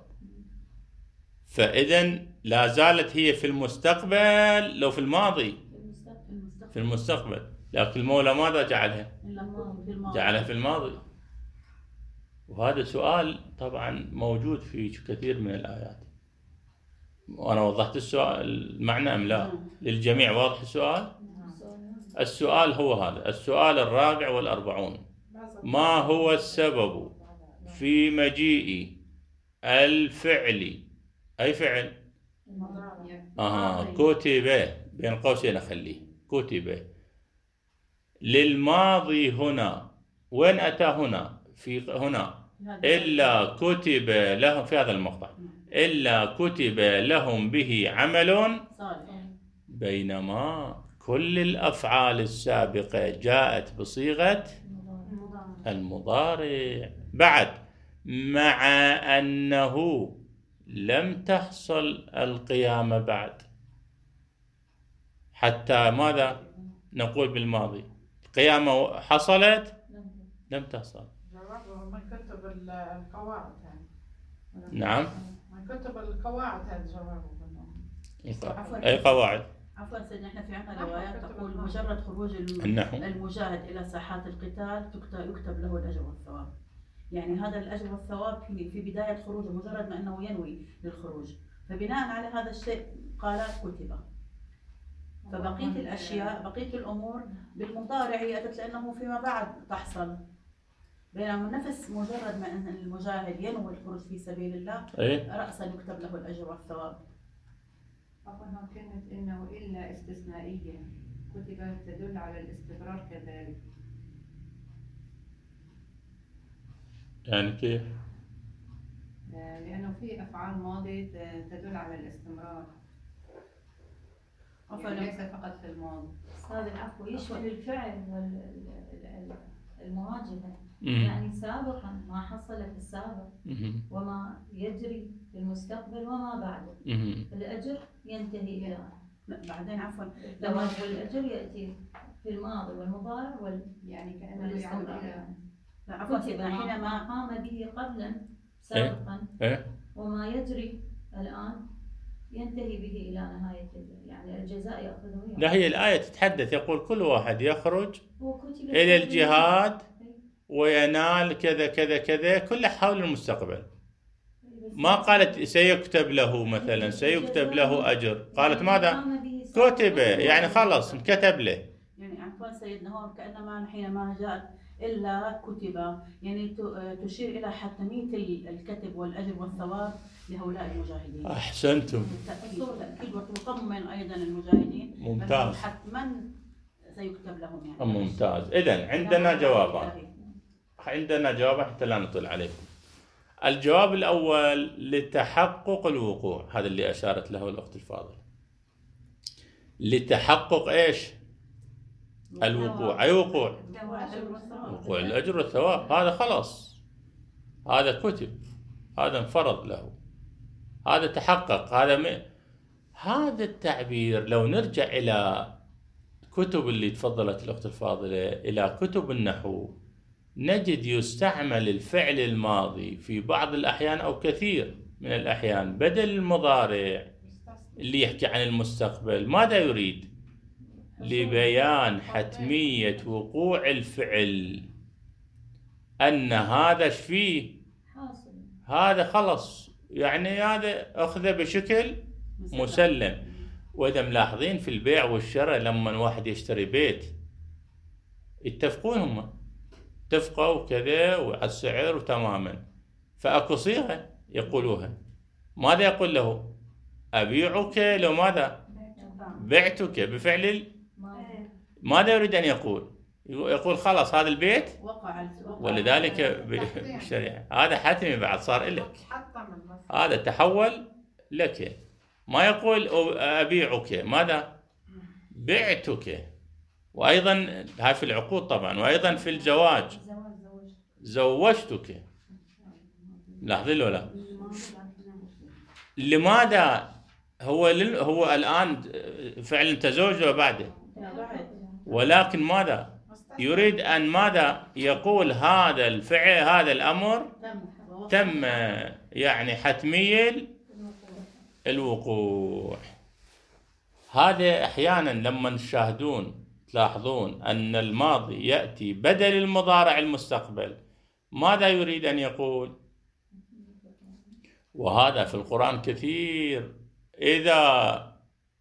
فإذن لا زالت هي في المستقبل، لو في الماضي في المستقبل، لكن المولى ماذا جعلها؟ جعلها في الماضي. وهذا سؤال طبعا موجود في كثير من الآيات. وأنا وضحت السؤال المعنى أم لا؟ للجميع واضح السؤال؟ السؤال هو هذا السؤال 44. ما هو السبب في مجيء الفعل، أي فعل؟ كتب، بين قوسين أخليه كتب، للماضي هنا. وين أتى هنا؟ في هنا إلا كتب لهم، في هذا المقطع إلا كتب لهم به عمل صالح. بينما كل الأفعال السابقة جاءت بصيغة المضارع بعد، مع أنه لم تحصل القيامة بعد. حتى ماذا نقول بالماضي؟ القيامة حصلت؟ لم تحصل. جوابه من كتب القواعد يعني. نعم، من كتب القواعد هذا جوابه. أي قواعد؟ عفوا سيدنا، احنا في عندنا روايات تقول مجرد خروج المجاهد إلى ساحات القتال يكتب له الأجر والثواب. يعني هذا الأجر والثواب في بداية خروجه، مجرد ما أنه ينوي للخروج، فبناء على هذا الشيء قال كتب. فبقية الأشياء، بقية الأمور بالمضارع هي أتت لأنه فيما بعد تحصل. بينما نفس مجرد ما أن المجاهد ينوي الخروج في سبيل الله رأسا يكتب له الأجر والثواب. أظنها كانت إنه إلا استثنائية كتبت تدل على الاستمرار كذلك. يعني كيف؟ لأنه في أفعال ماضية تدل على الاستمرار، يعني ليس فقط في الماضي. هذا العفو يشمل الفعل والمواجهة. يعني سابقا ما حصل في السابق وما يجري في المستقبل وما بعده. الأجر ينتهي إلى بعدين عفوا لما الأجر يأتي في الماضي والمضارع يعني كأنه يعود إلى عفوا حينما قام به قبلا سابقا وما يجري الآن ينتهي به إلى نهاية يعني الجزاء يأخذه. لا، هي الآية تتحدث يقول كل واحد يخرج إلى الجهاد وينال كذا كذا كذا، كله حول المستقبل. ما قالت سيكتب له مثلا سيكتب له أجر، قالت ماذا؟ كتب، يعني خلص كتب له. يعني عفوا سيدنا، هو كأنما حينما جاءت إلا كتب يعني تشير إلى حتمية الكتب والأجر والثواب لهؤلاء المجاهدين. أحسنتم. بالتأكيد وتطمن أيضا المجاهدين. ممتاز. حتما سيكتب لهم يعني. ممتاز. إذن عندنا جوابان. عندنا جواب حتى لا نطل عليكم. الجواب الأول لتحقق الوقوع، هذا اللي أشارت له الأخت الفاضلة. لتحقق إيش؟ الوقوع. أي وقوع؟ وقوع الأجر والثواب. هذا خلاص، هذا كتب، هذا انفرض له. هذا تحقق. هذا التعبير لو نرجع إلى كتب اللي تفضلت الأخت الفاضلة، إلى كتب النحو، نجد يستعمل الفعل الماضي في بعض الأحيان أو كثير من الأحيان بدل المضارع اللي يحكي عن المستقبل. ماذا يريد؟ لبيان حتمية وقوع الفعل، أن هذا ايش فيه؟ حاصل. هذا خلص، يعني هذا أخذه بشكل مسلم. وإذا ملاحظين في البيع والشراء، لما واحد يشتري بيت يتفقون، هم اتفقوا كذا وعلى السعر وتماما، فأكو صيغة يقولوها. ماذا يقول له؟ أبيعك، لو ماذا؟ بعتك، بفعل ماذا يريد أن يقول؟ يقول خلاص هذا البيت وقع. ولذلك بالشريعة هذا حتمي بعد صار لك، هذا تحول لك. ما يقول أبيعك، ماذا؟ بعتك. وأيضا هاي في العقود طبعا، وأيضا في الزواج زوجتك. لاحظين له لا؟ لماذا هو الآن فعلا تزوج وبعده، ولكن ماذا يريد أن ماذا يقول؟ هذا الفعل، هذا الأمر تم، يعني حتمي الوقوع. هذا أحيانا لما تشاهدون تلاحظون أن الماضي يأتي بدل المضارع المستقبل، ماذا يريد أن يقول؟ وهذا في القرآن كثير. إذا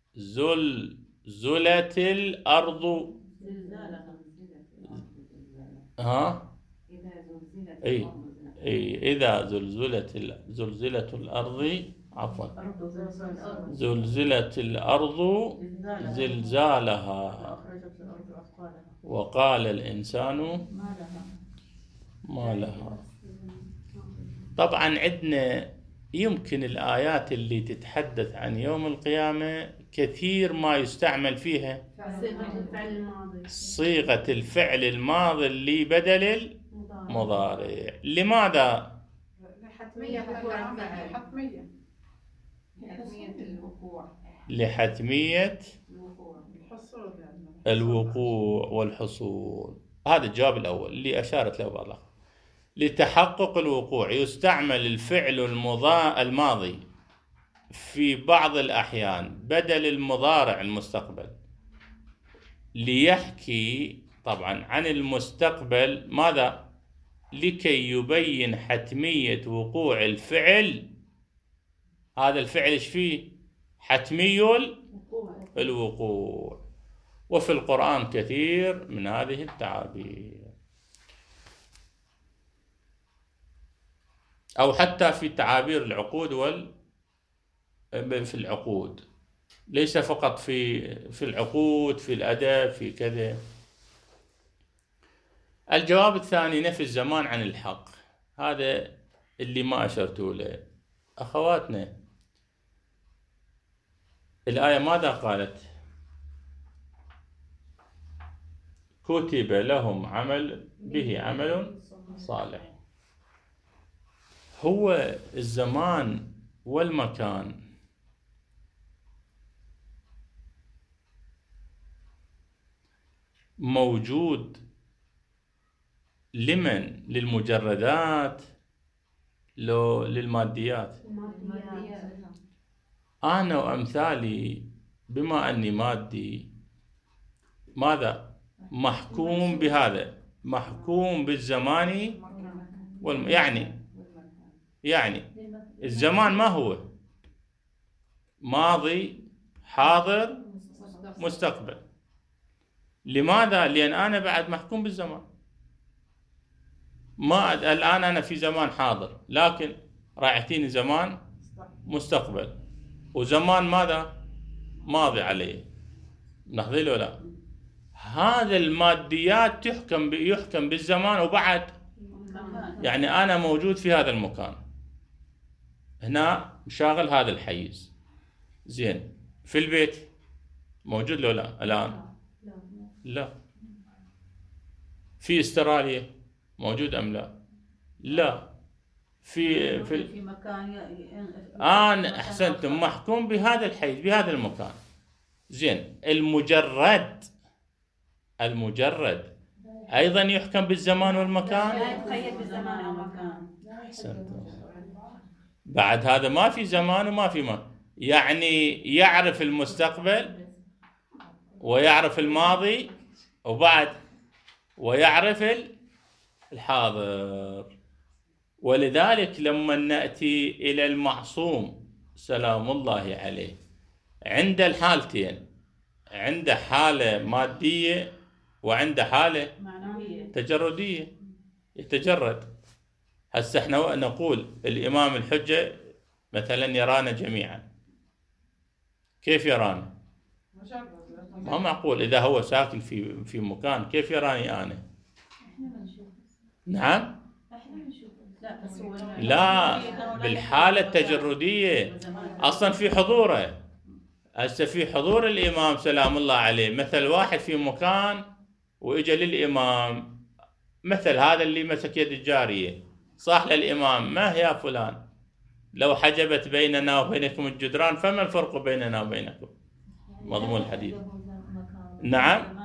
زلزلت الأرض، إذا زلزلت الأرض، عفوا، زلزلت الأرض زلزالها وقال الإنسان ما لها. طبعا عندنا يمكن الآيات اللي تتحدث عن يوم القيامة كثير ما يستعمل فيها صيغة الفعل الماضي اللي بدل المضارع. لماذا؟ لحتمية الوقوع والحصول. هذا الجواب الأول اللي أشارت له بعض الأخوة. لتحقق الوقوع يستعمل الفعل الماضي في بعض الأحيان بدل المضارع المستقبل، ليحكي طبعا عن المستقبل. ماذا؟ لكي يبين حتمية وقوع الفعل. هذا الفعل ايش فيه؟ حتمي الوقوع. وفي القرآن كثير من هذه التعابير، أو حتى في تعابير العقود في العقود، ليس فقط في العقود، في الأدب، في كذا. الجواب الثاني نفي الزمان عن الحق. هذا اللي ما أشرتوا له أخواتنا. الآية ماذا قالت؟ كتب لهم عمل صالح. هو الزمان والمكان موجود لمن؟ للمجردات لو للماديات؟ أنا وأمثالي بما أني مادي، ماذا؟ محكوم بهذا، محكوم بالزمان يعني الزمان ما هو؟ ماضي، حاضر، مستقبل. لماذا؟ لأن أنا بعد محكوم بالزمان. ما الآن أنا في زمان حاضر، لكن راح يأتيني زمان مستقبل، وزمان ماذا؟ ماضي عليه. ناخذ له لا؟ هذا الماديات يحكم بالزمان، وبعد يعني أنا موجود في هذا المكان، هنا مشاغل هذا الحيز. زين، في البيت موجود له لا الآن؟ لا. في استراليا موجود أم لا؟ لا. في مكان أحسنتم، محكوم بهذا الحيز بهذا المكان. زين، المجرد أيضا يحكم بالزمان والمكان. لا يتقيد بالزمان والمكان. أحسنتم. بعد هذا ما في زمان وما في ما، يعني يعرف المستقبل ويعرف الماضي ويعرف الحاضر. ولذلك لما نأتي إلى المعصوم سلام الله عليه عند الحالتين، عند حالة مادية وعند حالة معنوية تجردية، يتجرد. هسه احنا نقول الإمام الحجة مثلا يرانا جميعا، كيف يرانا؟ ما معقول إذا هو ساكن في مكان، كيف يراني أنا؟ نعم؟ لا، بالحالة التجردية أصلا في حضوره. هسه في حضور الإمام سلام الله عليه، مثل واحد في مكان وإجا للإمام، مثل هذا اللي مسك يد الجارية، صاح للإمام: ما يا فلان، لو حجبت بيننا وبينكم الجدران فما الفرق بيننا وبينكم؟ مضمون الحديث. نعم،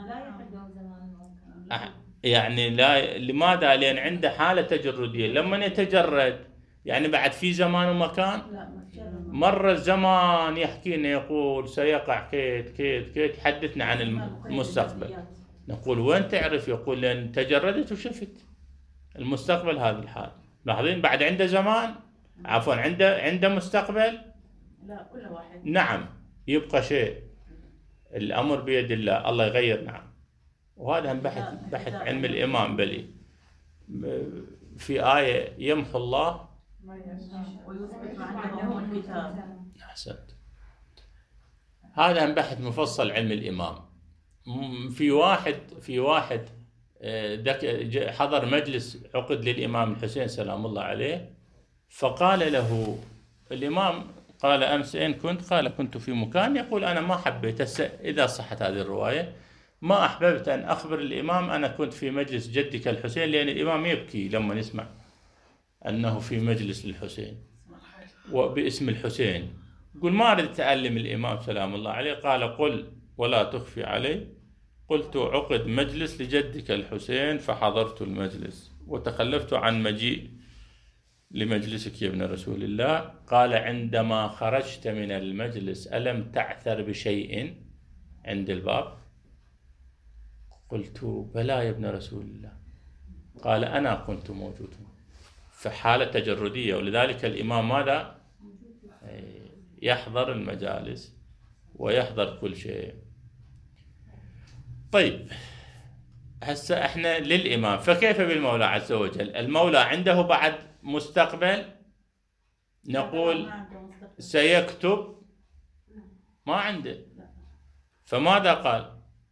يعني لا. لماذا؟ لأن عنده حالة تجردية. لما يتجرد يعني بعد في زمان ومكان. مر الزمان يحكينا يقول سيقع كيت كيت كيت، يحدثنا عن المستقبل. نقول وين تعرف؟ يقول لأن تجردت وشفت المستقبل. هذا الحال لاحظين، بعد عنده زمان، عفوا عنده مستقبل. لا، كل واحد. نعم، يبقى شيء، الأمر بيد الله، الله يغير. نعم. وهذا هم بحث علم الإمام بلي في آية: يمحو الله ويثبت عنده الكتاب. أحسنت. هذا هم بحث مفصل علم الإمام. في واحد حضر مجلس عقد للإمام الحسين سلام الله عليه، فقال له الإمام، قال: أمس أين كنت؟ قال: كنت في مكان. يقول: أنا ما حبيت، إذا صحت هذه الرواية، ما أحببت أن أخبر الإمام أنا كنت في مجلس جدك الحسين، لأن الإمام يبكي لما يسمع أنه في مجلس الحسين وباسم الحسين. يقول: ما أريد أتألم الإمام سلام الله عليه. قال: قل ولا تخفي علي، قلت عقد مجلس لجدك الحسين فحضرت المجلس وتخلفت عن مجيء لمجلسك يا ابن رسول الله. قال: عندما خرجت من المجلس ألم تعثر بشيء عند الباب؟ قلت: بلى يا ابن رسول الله. قال: أنا كنت موجودا. فحالة تجردية. ولذلك الإمام ماذا؟ يحضر المجالس ويحضر كل شيء. طيب، هسه احنا للإمام، فكيف بالمولى عز وجل؟ المولى عنده بعد مستقبل، نقول سيكتب، ما عنده. فماذا قال؟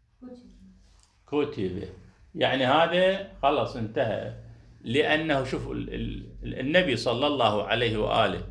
كتب. يعني هذا خلص انتهى. لأنه شوفوا النبي صلى الله عليه وآله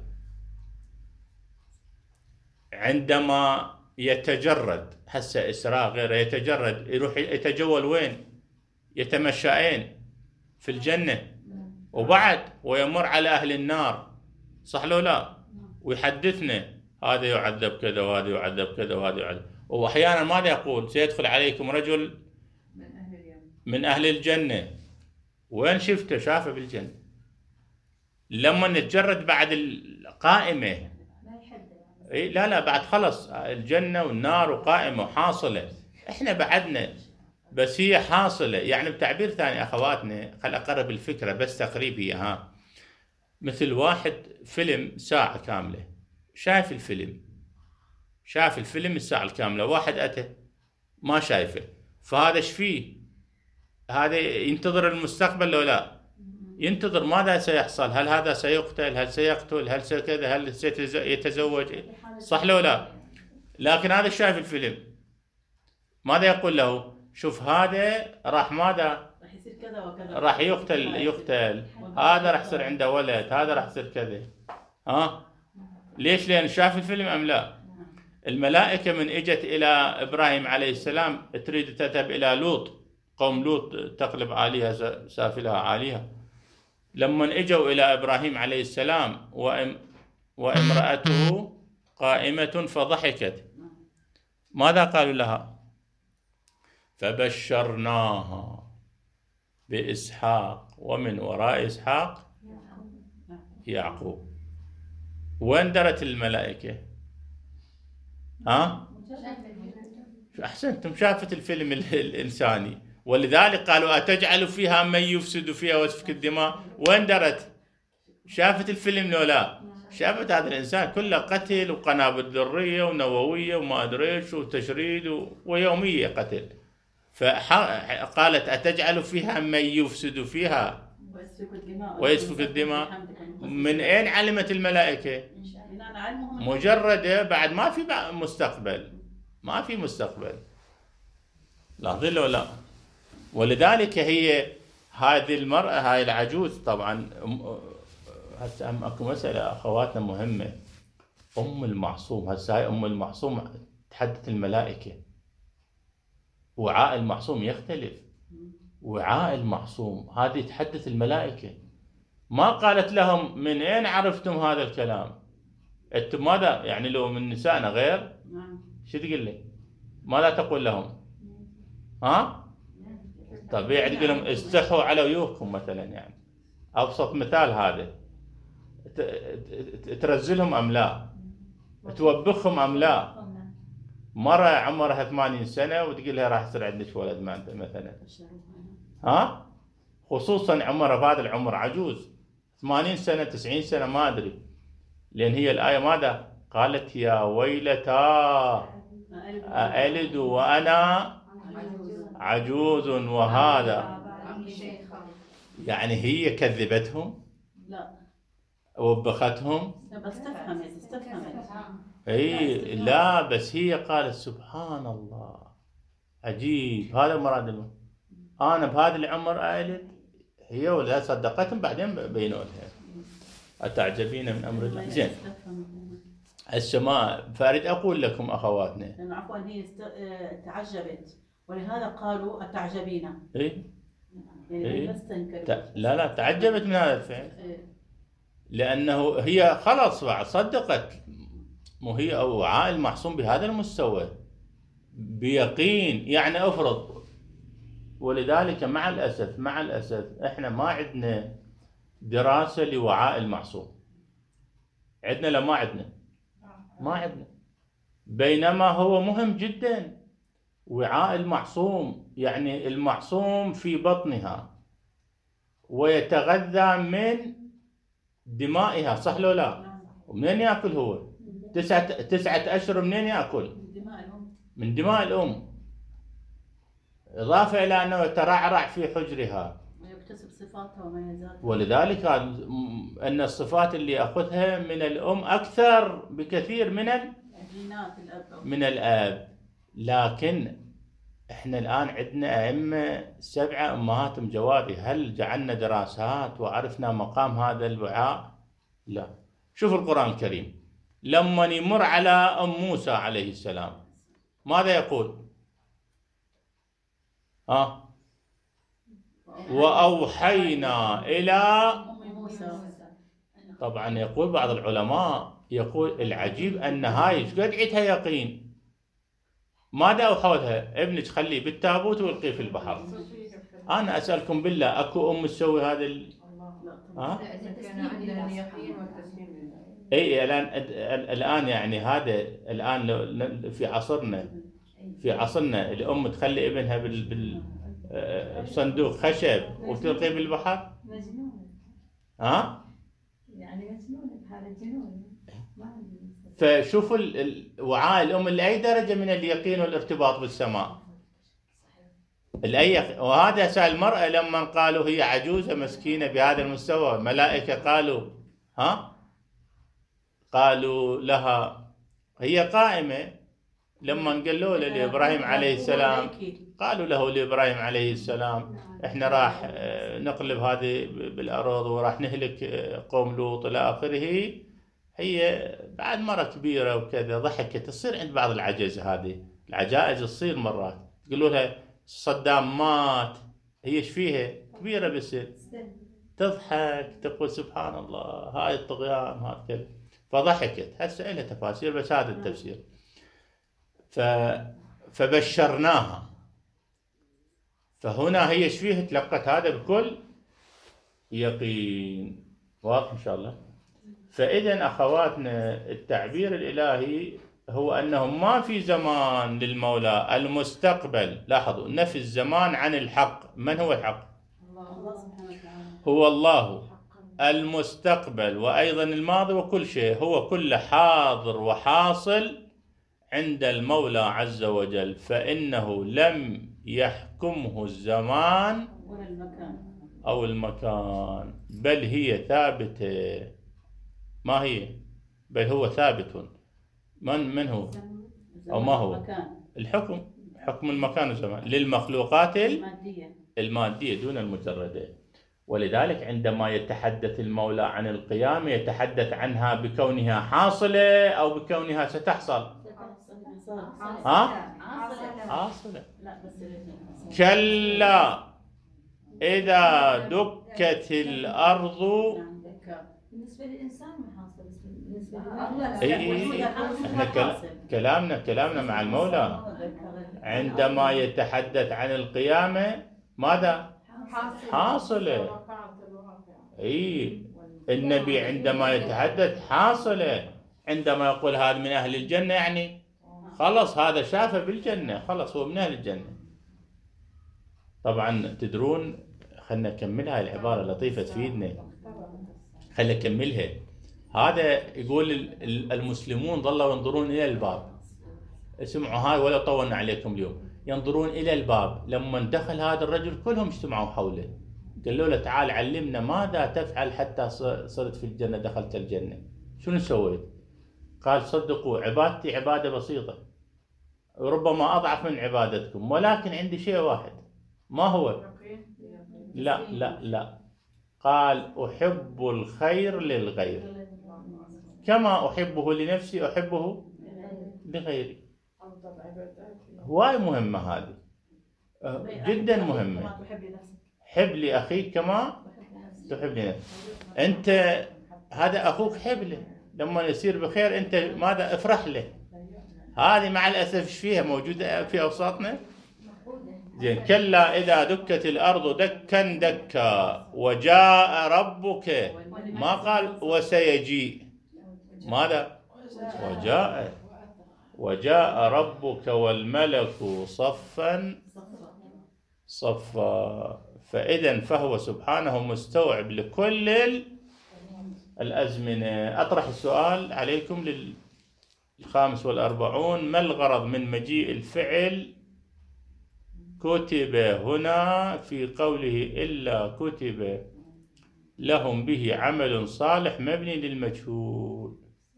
عندما يتجرد، هسه إسراء غيره، يتجرد يروح يتجول وين؟ يتمشى أين؟ في الجنة. وبعد ويمر على أهل النار، صح لو لا؟ ويحدثنا هذا يعذب كذا وهذا يعذب كذا وهذا يعذب. وأحيانا ماذا يقول؟ سيدخل عليكم رجل من أهل الجنة. وين شفته؟ شافه بالجنة. لما نتجرد بعد القائمة، لا بعد خلص الجنة والنار وقائمة وحاصلة، احنا بعدنا، بس هي حاصلة. يعني بتعبير ثاني أخواتنا، خل أقرب الفكرة بس تقريبية. مثل واحد فيلم ساعة كاملة، شايف الفيلم الساعة الكاملة، واحد أتى ما شايفه، فهذا ايش فيه؟ هذا ينتظر المستقبل لو لا؟ ينتظر ماذا سيحصل؟ هل هذا سيقتل؟ هل سيقتل؟ هل سيكذا؟ هل سيتزوج؟ صح لو لا؟ لكن هذا شايف الفيلم، ماذا يقول له؟ شوف هذا راح ماذا؟ راح يصير كذا وكذا، راح يقتل، هذا راح يصير عنده ولد، هذا راح يصير كذا. ليش؟ لأن شاف الفيلم أم لا؟ الملائكة من اجت إلى إبراهيم عليه السلام تريد تذهب إلى لوط، قوم لوط تقلب عليها سافلها عاليها، لما اجوا إلى إبراهيم عليه السلام وامرأته قائمة فضحكت، ماذا قالوا لها؟ فبشرناها بإسحاق ومن وراء إسحاق يعقوب. وين درت الملائكة؟ ها؟ أحسنتم، شافت الفيلم الإنساني، ولذلك قالوا أتجعل فيها من يفسد فيها ويسفك الدماء. وين درت؟ شافت الفيلم لو لا؟ شافت هذا الإنسان كله قتل وقنابل ذرية ونووية وما أدري إيش وتشريد ويومية قتل. فقالت أتجعل فيها من يفسد فيها ويسفك الدماء. من أين علمت الملائكة؟ مجرد بعد ما في مستقبل، ما في مستقبل، لاحظين لو لا؟ ولذلك هي هذه المرأة، هاي العجوز طبعا. هسه اكو مسألة اخواتنا مهمة. ام المعصوم، هسه هاي ام المعصوم تحدث الملائكة. وعاء المعصوم يختلف. وعاء المعصوم هذه تحدث الملائكة. ما قالت لهم من اين عرفتم هذا الكلام؟ انتم ماذا يعني لو من نسائنا غير؟ شو تقول لي؟ ماذا تقول لهم؟ ها؟ طبيعي تقول لهم استحوا على وجوهكم مثلا، يعني ابسط مثال هذا. ترزلهم ام لا؟ توبخهم ام لا؟ مرة عمرها 80 سنة وتقول لها راح يصير عندك ولد مثلا، ها؟ خصوصا عمرها بهذا العمر عجوز 80 سنة 90 سنة ما ادري. لان هي الآية ماذا؟ قالت يا ويلتا أألد وأنا عجوز وهذا. يعني هي كذبتهم؟ لا. وبختهم؟ بس استفهمت. اي لا، بس هي قالت سبحان الله عجيب، هذا مراد انا بهذا العمر أألد. هي ولا صدقتهم بعدين بينوا لها. أتعجبين من أمر الله. زين، السماء فارد أقول لكم أخواتنا، لأنه عفوا هي تعجبت ولهذا قالوا أتعجبين. إيه؟ يعني إيه؟ لا استنكرت. لا تعجبت من هذا الفعل. لأنه هي خلاص بعد صدقت. مو هي وعاء المعصوم بهذا المستوى بيقين، يعني أفرض. ولذلك مع الأسف إحنا ما عندنا دراسة لوعاء المعصوم. عندنا لا ما عندنا؟ ما عندنا. بينما هو مهم جدا وعاء المعصوم. يعني المعصوم في بطنها ويتغذى من دمائها، صح لو لا؟ ومنين يأكل هو؟ 9 أشهر منين يأكل؟ من دماء الأم. إضافة إلى أنه يترعرع في حجرها ويكتسب صفاتها وميزاتها. ولذلك أن الصفات اللي أخذها من الأم أكثر بكثير من الأب. لكن إحنا الآن عندنا أئمة 7 أمهات جوادي. هل جعلنا دراسات وعرفنا مقام هذا الوعاء؟ لا. شوف القرآن الكريم لما يمر على أم موسى عليه السلام ماذا يقول؟ وأوحينا إلى موسى. طبعا يقول بعض العلماء، يقول العجيب أن هاي قد عندها يقين. ماذا أوحوها؟ ابنك خليه بالتابوت والقيه في البحر. أنا أسألكم بالله أكو أم تسوي هذا كان عندنا اليقين والتسليم لله. اي الآن يعني هذا الآن في عصرنا الأم تخلي ابنها بصندوق خشب وتلقيه بالبحر. مجنونة. يعني مجنونة بحالة جنون. فشوفوا وعاء الأم لأي درجة من اليقين والارتباط بالسماء. وهذا سأل المرأة لما قالوا هي عجوزة مسكينة بهذا المستوى. ملائكة قالوا لها هي قائمة. لما قالوا له لإبراهيم عليه السلام، قالوا له لإبراهيم عليه السلام احنا راح نقلب هذه بالأرض وراح نهلك قوم لوط إلى آخره. هي بعد مرة كبيرة وكذا ضحكت. تصير عند بعض العجز، هذه العجائز تصير مرات. تقولوا لها صدام مات، هي ايش فيها؟ كبيرة بالسن، تضحك تقول سبحان الله هاي الطغيان هذا كذا، فضحكت. هسه لها تفاسير بس هذا التفسير. فبشرناها، فهنا هي ايش فيها؟ تلقت هذا بكل يقين. واضح ان شاء الله؟ فاذا اخواتنا التعبير الالهي هو انه ما في زمان للمولى المستقبل. لاحظوا نفي الزمان عن الحق. من هو الحق؟ الله سبحانه وتعالى هو الله. المستقبل وايضا الماضي وكل شيء هو كله حاضر وحاصل عند المولى عز وجل، فانه لم يحكمه الزمان ولا المكان او المكان، بل هي ثابته. ما هي؟ بل هو ثابت. من هو او ما هو؟ المكان. الحكم، حكم المكان والزمان للمخلوقات المادية المادية دون المجردة. ولذلك عندما يتحدث المولى عن القيامة يتحدث عنها بكونها حاصلة أو بكونها ستحصل. ها؟ حاصلة. لا بس كلا إذا دكت الأرض. بالنسبة للإنسان محاصل، بالنسبة لله إيه، إحنا كلامنا مع المولى عندما يتحدث عن القيامة ماذا؟ حاصلة. اي النبي عندما يتحدث حاصلة، عندما يقول هذا من أهل الجنة يعني خلص هذا شافه بالجنة، خلص هو من أهل الجنة. طبعا تدرون، خلنا نكملها العبارة لطيفة تفيدنا، خلنا نكملها. هذا يقول المسلمون ظلوا ينظرون إلى الباب. اسمعوا هاي ولا طولنا عليكم اليوم. ينظرون إلى الباب، لما دخل هذا الرجل كلهم اجتمعوا حوله قالوا له تعال علمنا ماذا تفعل حتى صرت في الجنة، دخلت الجنة، شنو سويت؟ قال صدقوا عبادتي عبادة بسيطة ربما أضعف من عبادتكم، ولكن عندي شيء واحد. ما هو؟ لا قال أحب الخير للغير كما أحبه لنفسي أحبه لغيري. هواي مهمة هذه، جدا مهمة. حب لأخيك كما تحب لنفسك. أنت هذا أخوك حب له، لما يصير بخير أنت ماذا؟ افرح له. هذه مع الأسف إيش فيها موجودة في أوساطنا؟ زين. كلا إذا دكت الأرض دكا دكا وجاء ربك، ما قال وسيجيء، ماذا؟ وجاء ربك والملك صفا صفا. فإذا فهو سبحانه مستوعب لكل الأزمنة. أطرح السؤال عليكم 45. ما الغرض من مجيء الفعل كتب هنا في قوله إلا كتب لهم به عمل صالح مبني للمجهول؟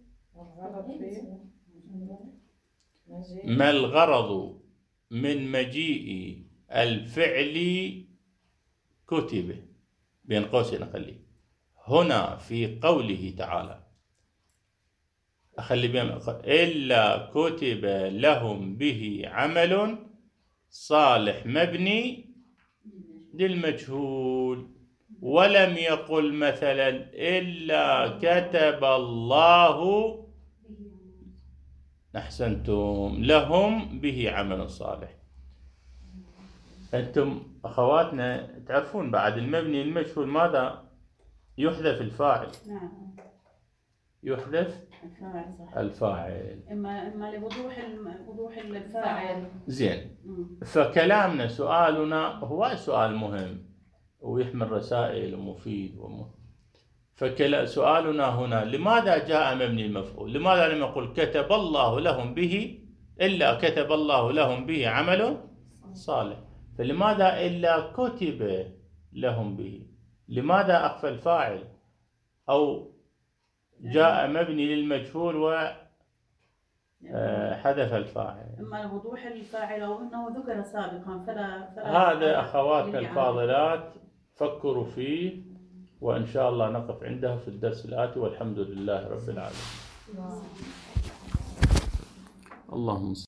ما الغرض من مجيء الفعل كتب بين قوسين أخليه هنا في قوله تعالى، أخلي بين إلا كتب لهم به عمل صالح مبني للمجهول، ولم يقل مثلا إلا كتب الله أحسنتم لهم به عمل صالح. أنتم أخواتنا تعرفون بعد المبني المجهول ماذا؟ يحذف الفاعل. نعم يحذف الفاعل صح. الفاعل إما لوضوح الفاعل. زين. فكلامنا سؤالنا هو سؤال مهم ويحمل رسائل ومفيد فسؤالنا هنا لماذا جاء مبني المفعول؟ لماذا لم يقل كتب الله لهم به إلا كتب الله لهم به عمل صالح؟ فلماذا إلا كتب لهم به؟ لماذا أخفى الفاعل أو جاء مبني للمجهول وحذف الفاعل؟ إما لوضوح الفاعل أو أنه ذكر سابقا فلا هذا أخواتنا الفاضلات فكروا فيه، وإن شاء الله نقف عنده في الدرس الآتي، والحمد لله رب العالمين. اللهم